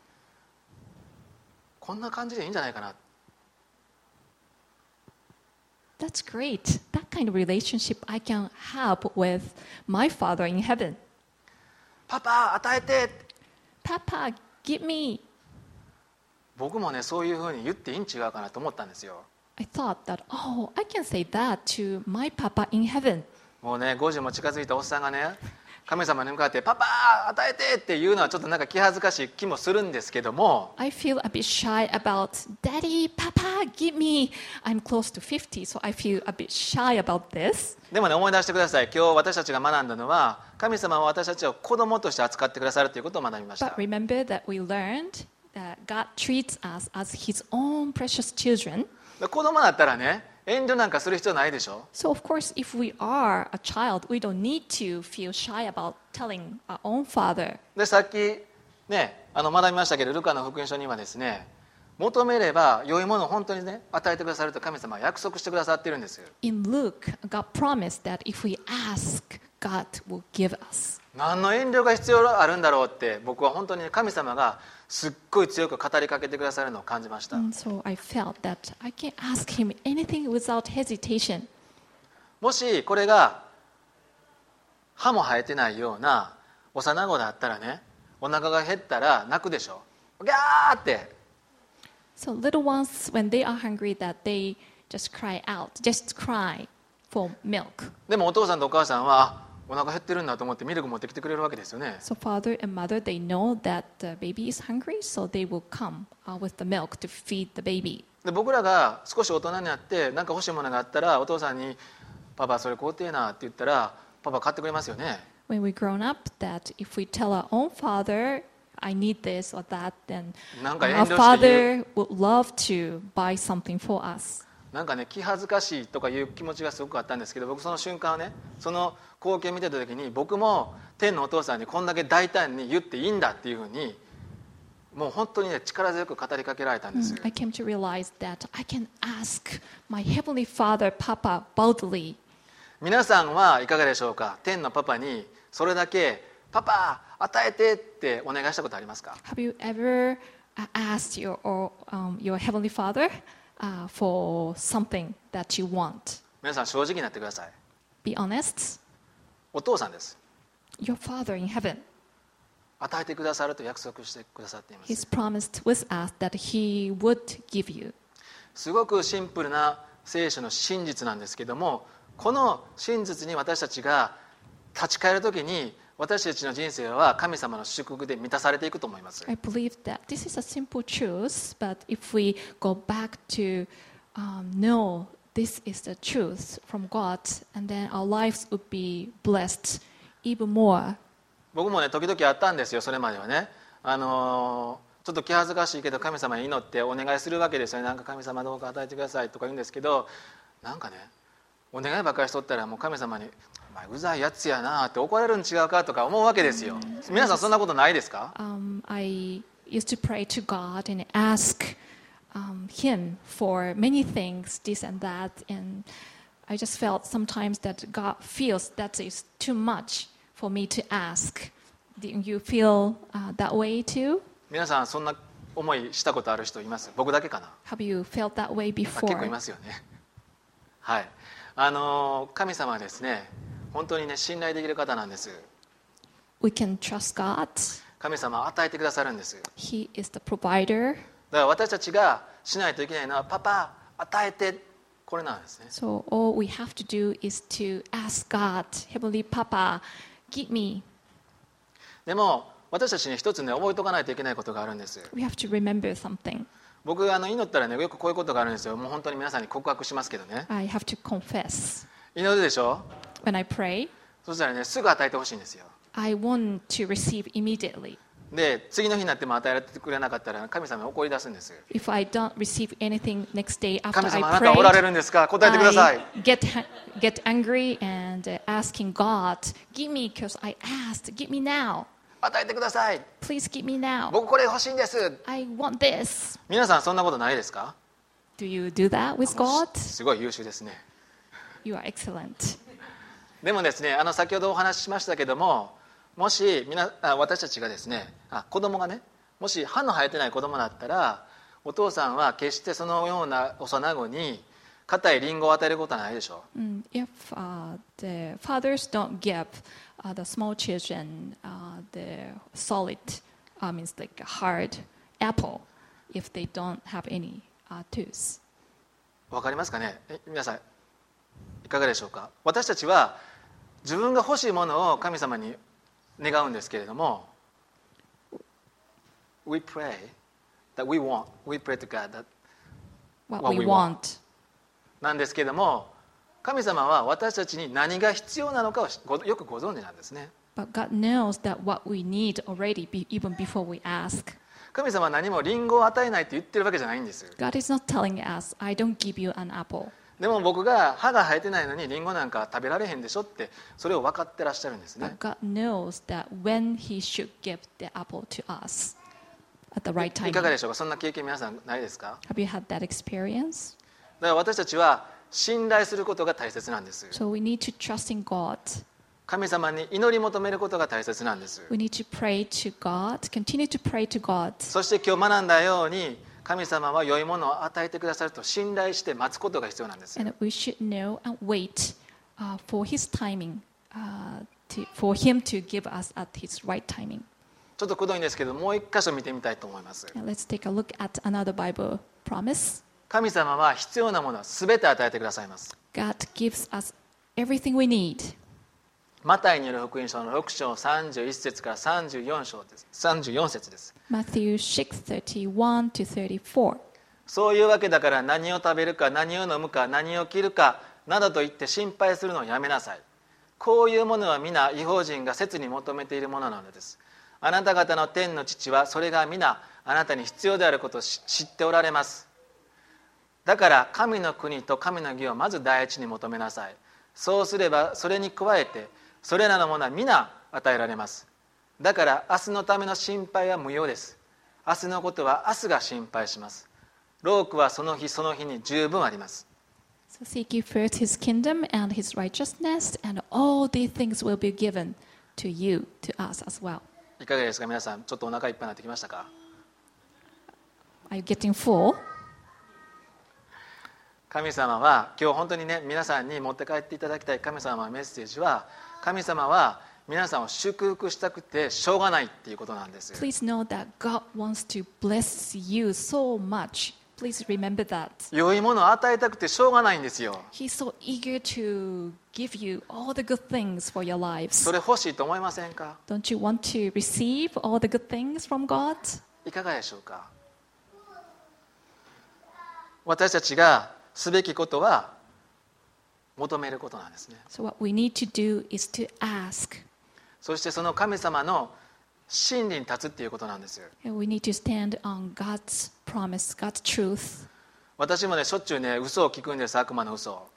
[SPEAKER 1] こんな感じでいいんじゃないかな。
[SPEAKER 2] That's great. That kind of relationship I can have with my Father in heaven.
[SPEAKER 1] パパ与えて、
[SPEAKER 2] Papa, give me.
[SPEAKER 1] 僕もねそういうふうに言っていいん違うかなと思ったんですよ。
[SPEAKER 2] I thought that, oh, I can say that to my Papa in heaven.
[SPEAKER 1] もうねごじも近づいたおっさんがね神様に向かってパパ与えてっていうのはちょっとなんか気恥ずかしい気もするんですけども、
[SPEAKER 2] I feel a bit shy about, Daddy, Papa, give me. I'm close to fifty, so I feel a bit shy about this.
[SPEAKER 1] でもね思い出してください。今日私たちが学んだのは神様は私たちを子供として扱ってくださるということを学びました。
[SPEAKER 2] But remember that we learned that God treats us as His own precious children.
[SPEAKER 1] 子供だったらね遠慮なんかする必要ないでしょ。
[SPEAKER 2] So of course, if we are a child, we don't need to feel shy about telling our own father.
[SPEAKER 1] でさっきねあの学びましたけどルカの福音書にはですね求めれば良いものを本当にね与えてくださると神様は約束してくださっているんですよ。
[SPEAKER 2] In Luke, God promised that if we ask, God will give us.
[SPEAKER 1] 何の遠慮が必要あるんだろうって僕は本当に神様がすっごい強く語りかけてくださるのを感じました。
[SPEAKER 2] And so I felt that I can ask Him anything without hesitation.
[SPEAKER 1] もしこれが歯も生えてないような幼子だったらねお腹が減ったら泣くでしょ。ギャーって。
[SPEAKER 2] So little ones, when they are hungry, that they just cry out, just cry for milk.
[SPEAKER 1] でもお父さんとお母さんはあお腹減ってるんだと思ってミルク持ってきてくれるわけですよね。
[SPEAKER 2] So father and mother, they know that the baby is hungry, so they will come uh, with the milk to feed the baby.
[SPEAKER 1] で僕らが少し大人になって何か欲しいものがあったらお父さんに「パパそれ買うてえな」って言ったらパパ買ってくれますよね。
[SPEAKER 2] When we grown up, that if we tell our own father, I need this or that, then
[SPEAKER 1] なんか遠
[SPEAKER 2] our
[SPEAKER 1] 慮して言う
[SPEAKER 2] father would love to buy something for us.
[SPEAKER 1] なんかね気恥ずかしいとかいう気持ちがすごくあったんですけど僕その瞬間はねその光景を見てた時に僕も天のお父さんにこんだけ大胆に言っていいんだっていうふうにもう本当にね力強く語りかけられたんですよ。
[SPEAKER 2] I came to realize that I can ask my heavenly father, Papa, boldly.
[SPEAKER 1] 皆さんはいかがでしょうか。天のパパにそれだけパパ与えてってお願いしたことありますか。
[SPEAKER 2] Have you ever uh, asked your, or, um, your heavenly father uh, for something that you want?
[SPEAKER 1] 皆さん正直になってください。
[SPEAKER 2] Be honest.
[SPEAKER 1] お父さんです。
[SPEAKER 2] Your father in heaven,
[SPEAKER 1] 与えてくださると約束してくださっています。
[SPEAKER 2] He's promised with us that He would give you.
[SPEAKER 1] すごくシンプルな聖書の真実なんですけどもこの真実に私たちが立ち返るときに私たちの人生は神様の祝福で満たされていくと思います。
[SPEAKER 2] I believe that this is a simple truth, but if we go back to um, know this is the truth from God, and then our lives would be blessed even more.
[SPEAKER 1] 僕もね時々あったんですよ。それまではねあのー、ちょっと気恥ずかしいけど神様に祈ってお願いするわけですよね。なんか神様どうか与えてくださいとか言うんですけどなんかねお願いばっかりしとったらもう神様にお前うざいやつやなって怒られるん違うかとか思うわけですよ。皆さんそんなことないですか。
[SPEAKER 2] Um, I used to pray to God and ask um, Him for many things, this and that, and I just felt sometimes that God feels that is too much for me to ask. Do you feel uh, that way too?
[SPEAKER 1] 皆さんそんな思いしたことある人います。僕だけかな。
[SPEAKER 2] Have you felt that way
[SPEAKER 1] あ結構い
[SPEAKER 2] before?
[SPEAKER 1] ますよね。はいあのー、神様はですね本当にね信頼できる方なんです。
[SPEAKER 2] We can trust God.
[SPEAKER 1] 神様は与えてくださるんです。
[SPEAKER 2] He is the provider.
[SPEAKER 1] だから私たちがしないといけないのはパパ与えてこれなんですね。
[SPEAKER 2] So all we have to do is to ask God, Heavenly Papa, give me.
[SPEAKER 1] でも私たちに一つね覚えておかないといけないことがあるんです。
[SPEAKER 2] We have to remember something.
[SPEAKER 1] 僕あの祈ったらねよくこういうことがあるんですよ。もう本当に皆さんに告白しますけどね
[SPEAKER 2] I have to confess.
[SPEAKER 1] 祈るでしょ。
[SPEAKER 2] When I pray,
[SPEAKER 1] そしたらねすぐ与えてほしいんですよ。
[SPEAKER 2] I want to receive immediately.
[SPEAKER 1] で次の日になっても与えられてくれなかったら神様に怒り出すんです。
[SPEAKER 2] If I don't receive anything next day after
[SPEAKER 1] 神
[SPEAKER 2] I
[SPEAKER 1] 様あなたはおられ
[SPEAKER 2] pray,
[SPEAKER 1] るんですか答えてください。
[SPEAKER 2] I get, get angry and uh, asking God, give me because I asked, give me now.
[SPEAKER 1] 与えてください。
[SPEAKER 2] Please give me now.
[SPEAKER 1] 僕これ欲しいんです。
[SPEAKER 2] I want this.
[SPEAKER 1] 皆さんそんなことないですか。
[SPEAKER 2] Do you do that with God?
[SPEAKER 1] すごい優秀ですね。
[SPEAKER 2] You are excellent.
[SPEAKER 1] でもですねあの先ほどお話ししましたけどももしみなあ私たちがですねあ子供がねもし歯の生えてない子供だったらお父さんは決してそのような幼子に硬いリンゴを与えることはないでしょう。
[SPEAKER 2] Mm, if uh, the fathers don't give uh, the small children uh, the solid uh, means like a hard apple if they don't have any uh, tooth.
[SPEAKER 1] わかりますかね。え皆さんいかがでしょうか。私たちは自分が欲しいものを神様に願うんですけれども、We pray that we want, we pray to God that
[SPEAKER 2] What,
[SPEAKER 1] what
[SPEAKER 2] we,
[SPEAKER 1] we
[SPEAKER 2] want.
[SPEAKER 1] want. なんですけれども、神様は私たちに何が必要なのかをごよくご存知なんですね。
[SPEAKER 2] But God knows that what we need already, be, even before we ask.
[SPEAKER 1] 神様は何もリンゴを与えないと言ってるわけじゃないんです。
[SPEAKER 2] God is not telling us, I don't give you an apple.
[SPEAKER 1] でも僕が歯が生えてないのにリンゴなんか食べられへんでしょってそれを分かってらっしゃるんですね。
[SPEAKER 2] But God knows that when He should give the apple to us at the right
[SPEAKER 1] い
[SPEAKER 2] time.
[SPEAKER 1] かがでしょうか。そんな経験皆さんないですか。
[SPEAKER 2] Have you had that experience?
[SPEAKER 1] だから私たちは信頼することが大切なんです。
[SPEAKER 2] So we need to trust in God.
[SPEAKER 1] 神様に祈り求めることが大切なんです。
[SPEAKER 2] We need to pray to God, continue to pray to God.
[SPEAKER 1] そして今日学んだように神様は良いものを与えてくださると信頼して待つことが必要なんです。
[SPEAKER 2] And we should know and wait uh, for His timing, uh, to, for Him to give us at His right timing.
[SPEAKER 1] ちょっとくどいんですけどもう一箇所見てみたいと思います。
[SPEAKER 2] Now let's take a look at another Bible promise.
[SPEAKER 1] 神様は必要なものは全て与えてくださいます。
[SPEAKER 2] God gives us everything we need.
[SPEAKER 1] マタイによる福音書のろく章さんじゅういち節からさんじゅうよん章です。さんじゅうよん節です。
[SPEAKER 2] Matthew six thirty-one to thirty-four.
[SPEAKER 1] そういうわけだから何を食べるか何を飲むか何を着るかなどと言って心配するのをやめなさい。こういうものは皆異邦人が切に求めているものなのです。あなた方の天の父はそれが皆あなたに必要であることを知っておられます。だから神の国と神の義をまず第一に求めなさい。そうすればそれに加えてそれらのものは皆与えられます。だから明日のための心配は無用です。明日のことは明日が心配します。労苦はその日その日に十分あります。
[SPEAKER 2] So seek ye first His kingdom and His righteousness, and all these things will be given to you, to us as well.
[SPEAKER 1] いかがですか皆さん。ちょっとお腹いっぱいになってきましたか。
[SPEAKER 2] Are you getting full?
[SPEAKER 1] 神様は今日本当にね皆さんに持って帰っていただきたい神様のメッセージは、神様は皆さんを祝福したくてしょうがないっていうことなんです。
[SPEAKER 2] Please know that God wants to bless you so much. Please remember that.
[SPEAKER 1] 良いものを与えたくてしょうがないんですよ。
[SPEAKER 2] He's so eager to give you all the good things for your lives.
[SPEAKER 1] それ欲しいと思いませんか。
[SPEAKER 2] Don't you want to receive all the good things from God?
[SPEAKER 1] いかがでしょうか。私たちがすべきことは求めることなんですね。
[SPEAKER 2] So what we need to do is to ask.
[SPEAKER 1] そしてその神様の真理に立つっていうことなんですよ。
[SPEAKER 2] And we need to stand on God's promise, God's truth.
[SPEAKER 1] 私もねしょっちゅうね嘘を聞くんです。悪魔の嘘。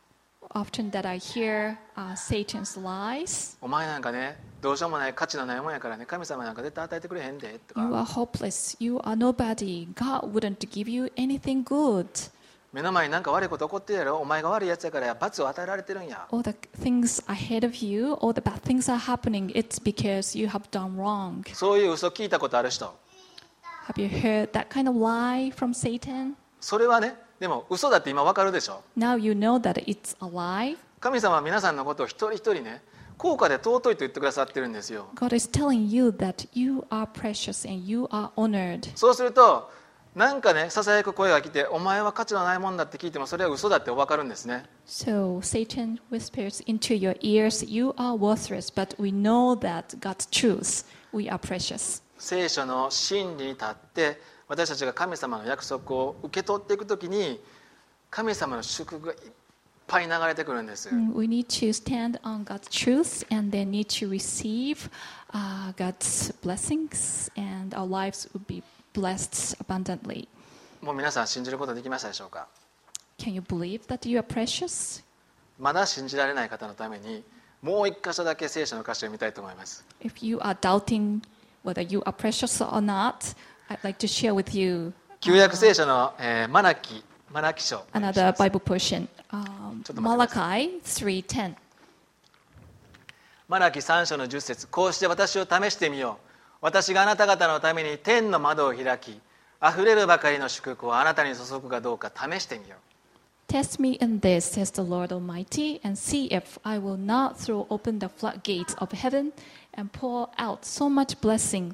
[SPEAKER 2] Often that I hear uh, Satan's lies.
[SPEAKER 1] お前なんかねどうしようもない価値のないもんやからね神様なんか絶対与えてくれへんでと
[SPEAKER 2] You
[SPEAKER 1] か、
[SPEAKER 2] are hopeless. You are nobody. God wouldn't give you anything good.
[SPEAKER 1] 目の前になんか悪いこと起こってるやろ、お前が悪いやつやから罰を与えられてるんや。
[SPEAKER 2] All the things ahead of you, all the bad things are happening. It's because you have done wrong.
[SPEAKER 1] そういう嘘聞いたことある人。
[SPEAKER 2] Have you heard that kind of lie from Satan?
[SPEAKER 1] それはねでも嘘だって今わかるでしょ。
[SPEAKER 2] Now you know that it's a lie.
[SPEAKER 1] 神様は皆さんのことを一人一人ね高価で尊いと言ってくださってるんですよ。
[SPEAKER 2] God is telling you that you are precious and you are honored.
[SPEAKER 1] そうするとなんかねささやく声が来てお前は価値のないもんだって聞いてもそれは嘘だって分かるんですね。
[SPEAKER 2] So Satan whispers into your ears, you are worthless, but we know that God's truth, we are precious.
[SPEAKER 1] 聖書の真理に立って私たちが神様の約束を受け取っていくときに神様の祝福がいっぱい流れてくるんです。
[SPEAKER 2] We need to stand on God's truth and then need to receive uh, God's blessings, and our lives would be blessed abundantly.
[SPEAKER 1] もう皆さん信じることできましたでしょうか。
[SPEAKER 2] Can you believe that you are precious?
[SPEAKER 1] まだ信じられない方のためにもう一箇所だけ聖書の箇所を見たいと思います。
[SPEAKER 2] If you are doubting whether you are precious or not, I'd like to share with you
[SPEAKER 1] 旧約聖書の、えーマラキマラキ書
[SPEAKER 2] another Bible portion. Um,
[SPEAKER 1] ちょっと待ってください。
[SPEAKER 2] Malachi three ten.
[SPEAKER 1] マラキさん章のじゅっ節、こうして私を試してみよう。私があなた方のために天の窓を開き、あふれるばかりの祝福をあなたに注ぐかどうか試してみよう。
[SPEAKER 2] Test me in this, says the Lord Almighty, and see if I will not throw open the floodgates of heaven and pour out so much blessing that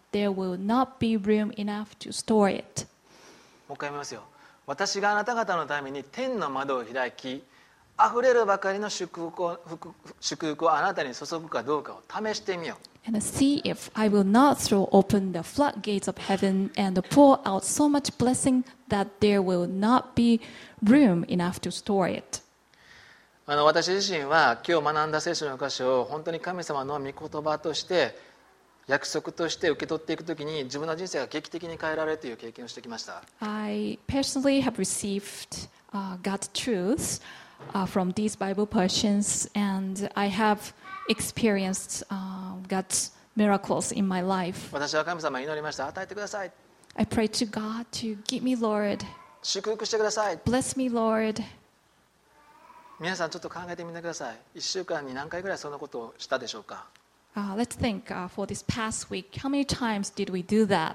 [SPEAKER 2] there will not be room enough to store it.
[SPEAKER 1] もう一回読みますよ。私があなた方のために天の窓を開き、あふれるばかりの祝福を、祝福をあなたに注ぐかどうかを試してみよう。
[SPEAKER 2] And see if I will not throw open the floodgates of heaven and pour out so much blessing that there will not be room enough to store it.
[SPEAKER 1] あの私自身は今日学んだ聖書の箇所を本当に神様の御言葉として約束として受け取っていくときに自分の人生が劇的に変えられるという経験をしてきました。
[SPEAKER 2] I personally have received uh, God's truths uh, from these Bible portions, and I have experienced uh, God's miracles in my life.
[SPEAKER 1] 私は神様に祈りました。与えてください。
[SPEAKER 2] I pray to God to give me, Lord.
[SPEAKER 1] 祝福してください。
[SPEAKER 2] Bless me, Lord.
[SPEAKER 1] 皆さんちょっと考えてみてください。いっしゅうかんに何回ぐらいそんなことをしたでしょうか。
[SPEAKER 2] Uh, let's think uh, for this past week, how many times did we do that?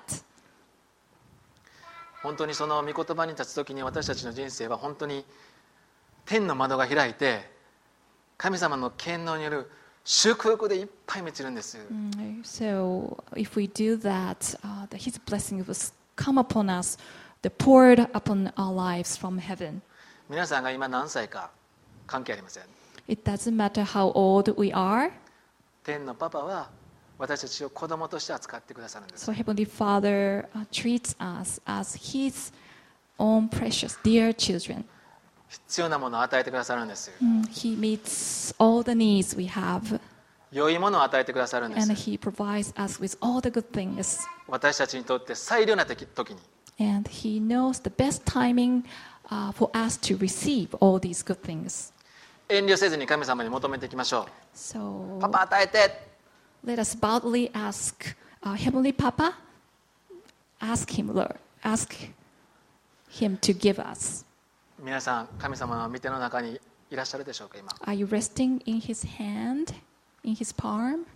[SPEAKER 1] 本当にその御言葉に立つときに私たちの人生は本当に天の窓が開いて神様の権能による祝福でいっぱい満ちるんです。
[SPEAKER 2] Mm, so if we do that, uh, that His blessing will come upon us, the poured upon our lives from heaven.
[SPEAKER 1] 皆さんが今何歳か関係ありません。
[SPEAKER 2] It doesn't matter how old we are.
[SPEAKER 1] 天のパパは私たちを子供として扱ってくださるんです。
[SPEAKER 2] So Heavenly Father uh, treats us as His own precious, dear children.
[SPEAKER 1] 必要なものを与えてくださるんです。
[SPEAKER 2] Mm, He meets all the needs we have,
[SPEAKER 1] 良いものを与えてくださるんで
[SPEAKER 2] and
[SPEAKER 1] す。
[SPEAKER 2] He provides us with all the good things.
[SPEAKER 1] 私たちにとって最良な時に
[SPEAKER 2] And He knows the best timing uh, for us to receive all these good things.
[SPEAKER 1] 遠慮せずに神様に求めていきましょう。
[SPEAKER 2] So
[SPEAKER 1] パパ与えて。
[SPEAKER 2] let us boldly ask uh, Heavenly Papa, ask Him, Lord, ask Him to give us.
[SPEAKER 1] 皆さん神様の御手の中にいらっしゃるでしょうか。今
[SPEAKER 2] Are you resting in His hand, in His palm?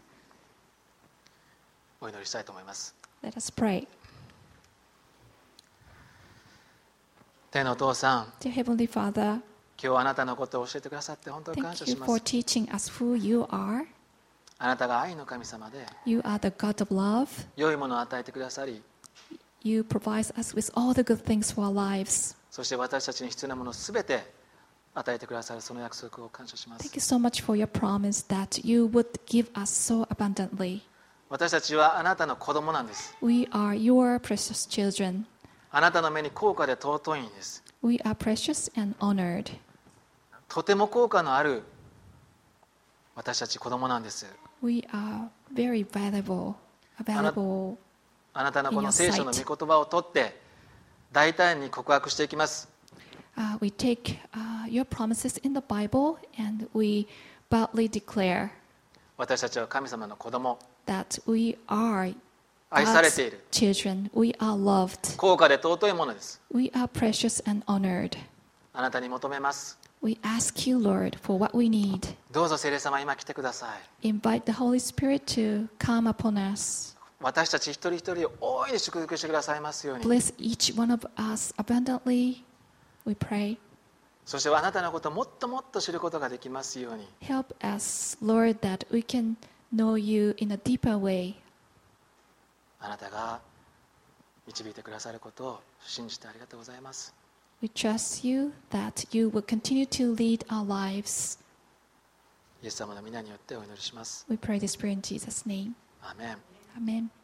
[SPEAKER 1] お祈りしたいと思います。
[SPEAKER 2] Let us pray.
[SPEAKER 1] 天のお父さん、
[SPEAKER 2] Dear Heavenly Father,
[SPEAKER 1] 今日あなたのことを教えてくださって本当に感謝
[SPEAKER 2] thank
[SPEAKER 1] し
[SPEAKER 2] you
[SPEAKER 1] ま
[SPEAKER 2] for
[SPEAKER 1] す。
[SPEAKER 2] teaching us who you are.
[SPEAKER 1] あなたが愛の神様で
[SPEAKER 2] You are the God of love.
[SPEAKER 1] 良いものを与えてくださり、
[SPEAKER 2] You provide us with all the good things for our lives.
[SPEAKER 1] そして私たちに必要なものをすべて与えてくださるその約束を感謝しま
[SPEAKER 2] Thank
[SPEAKER 1] す。
[SPEAKER 2] you so much for your promise that you would give us so abundantly.
[SPEAKER 1] 私たちはあなたの子供なんです。
[SPEAKER 2] We are your precious children.
[SPEAKER 1] あなたの目に高価で尊いんです。
[SPEAKER 2] We are precious and honored.
[SPEAKER 1] とても効果のある私たち子供なんです。
[SPEAKER 2] We are very valuable, available.
[SPEAKER 1] あなたのこの聖書の御言葉を取って大胆に告白していきます。
[SPEAKER 2] Uh, we take uh, your promises in the Bible and we boldly declare
[SPEAKER 1] 私たちは神様の子供、
[SPEAKER 2] that we are
[SPEAKER 1] 愛され
[SPEAKER 2] God's
[SPEAKER 1] ている、
[SPEAKER 2] children. We are loved.
[SPEAKER 1] 高価で尊いものです。
[SPEAKER 2] We are precious and honored.
[SPEAKER 1] あなたに求めます。
[SPEAKER 2] We ask you, Lord, for what we need.
[SPEAKER 1] どうぞ聖霊様今来てください。
[SPEAKER 2] Invite the Holy Spirit to come upon us.
[SPEAKER 1] 私たち一人一人を大いに祝福してくださいますように。
[SPEAKER 2] Bless each one of us abundantly, we pray.
[SPEAKER 1] そしてあなたのことをもっともっと知ることができますように。
[SPEAKER 2] Help us, Lord, that we can know you in a deeper way.
[SPEAKER 1] あなたが導いてくださることを信じてありがとうございます。
[SPEAKER 2] We trust you that you will continue to lead our lives.
[SPEAKER 1] イエス様の皆によってお祈りします。
[SPEAKER 2] We pray this prayer in Jesus' name.
[SPEAKER 1] アーメン。
[SPEAKER 2] Amen.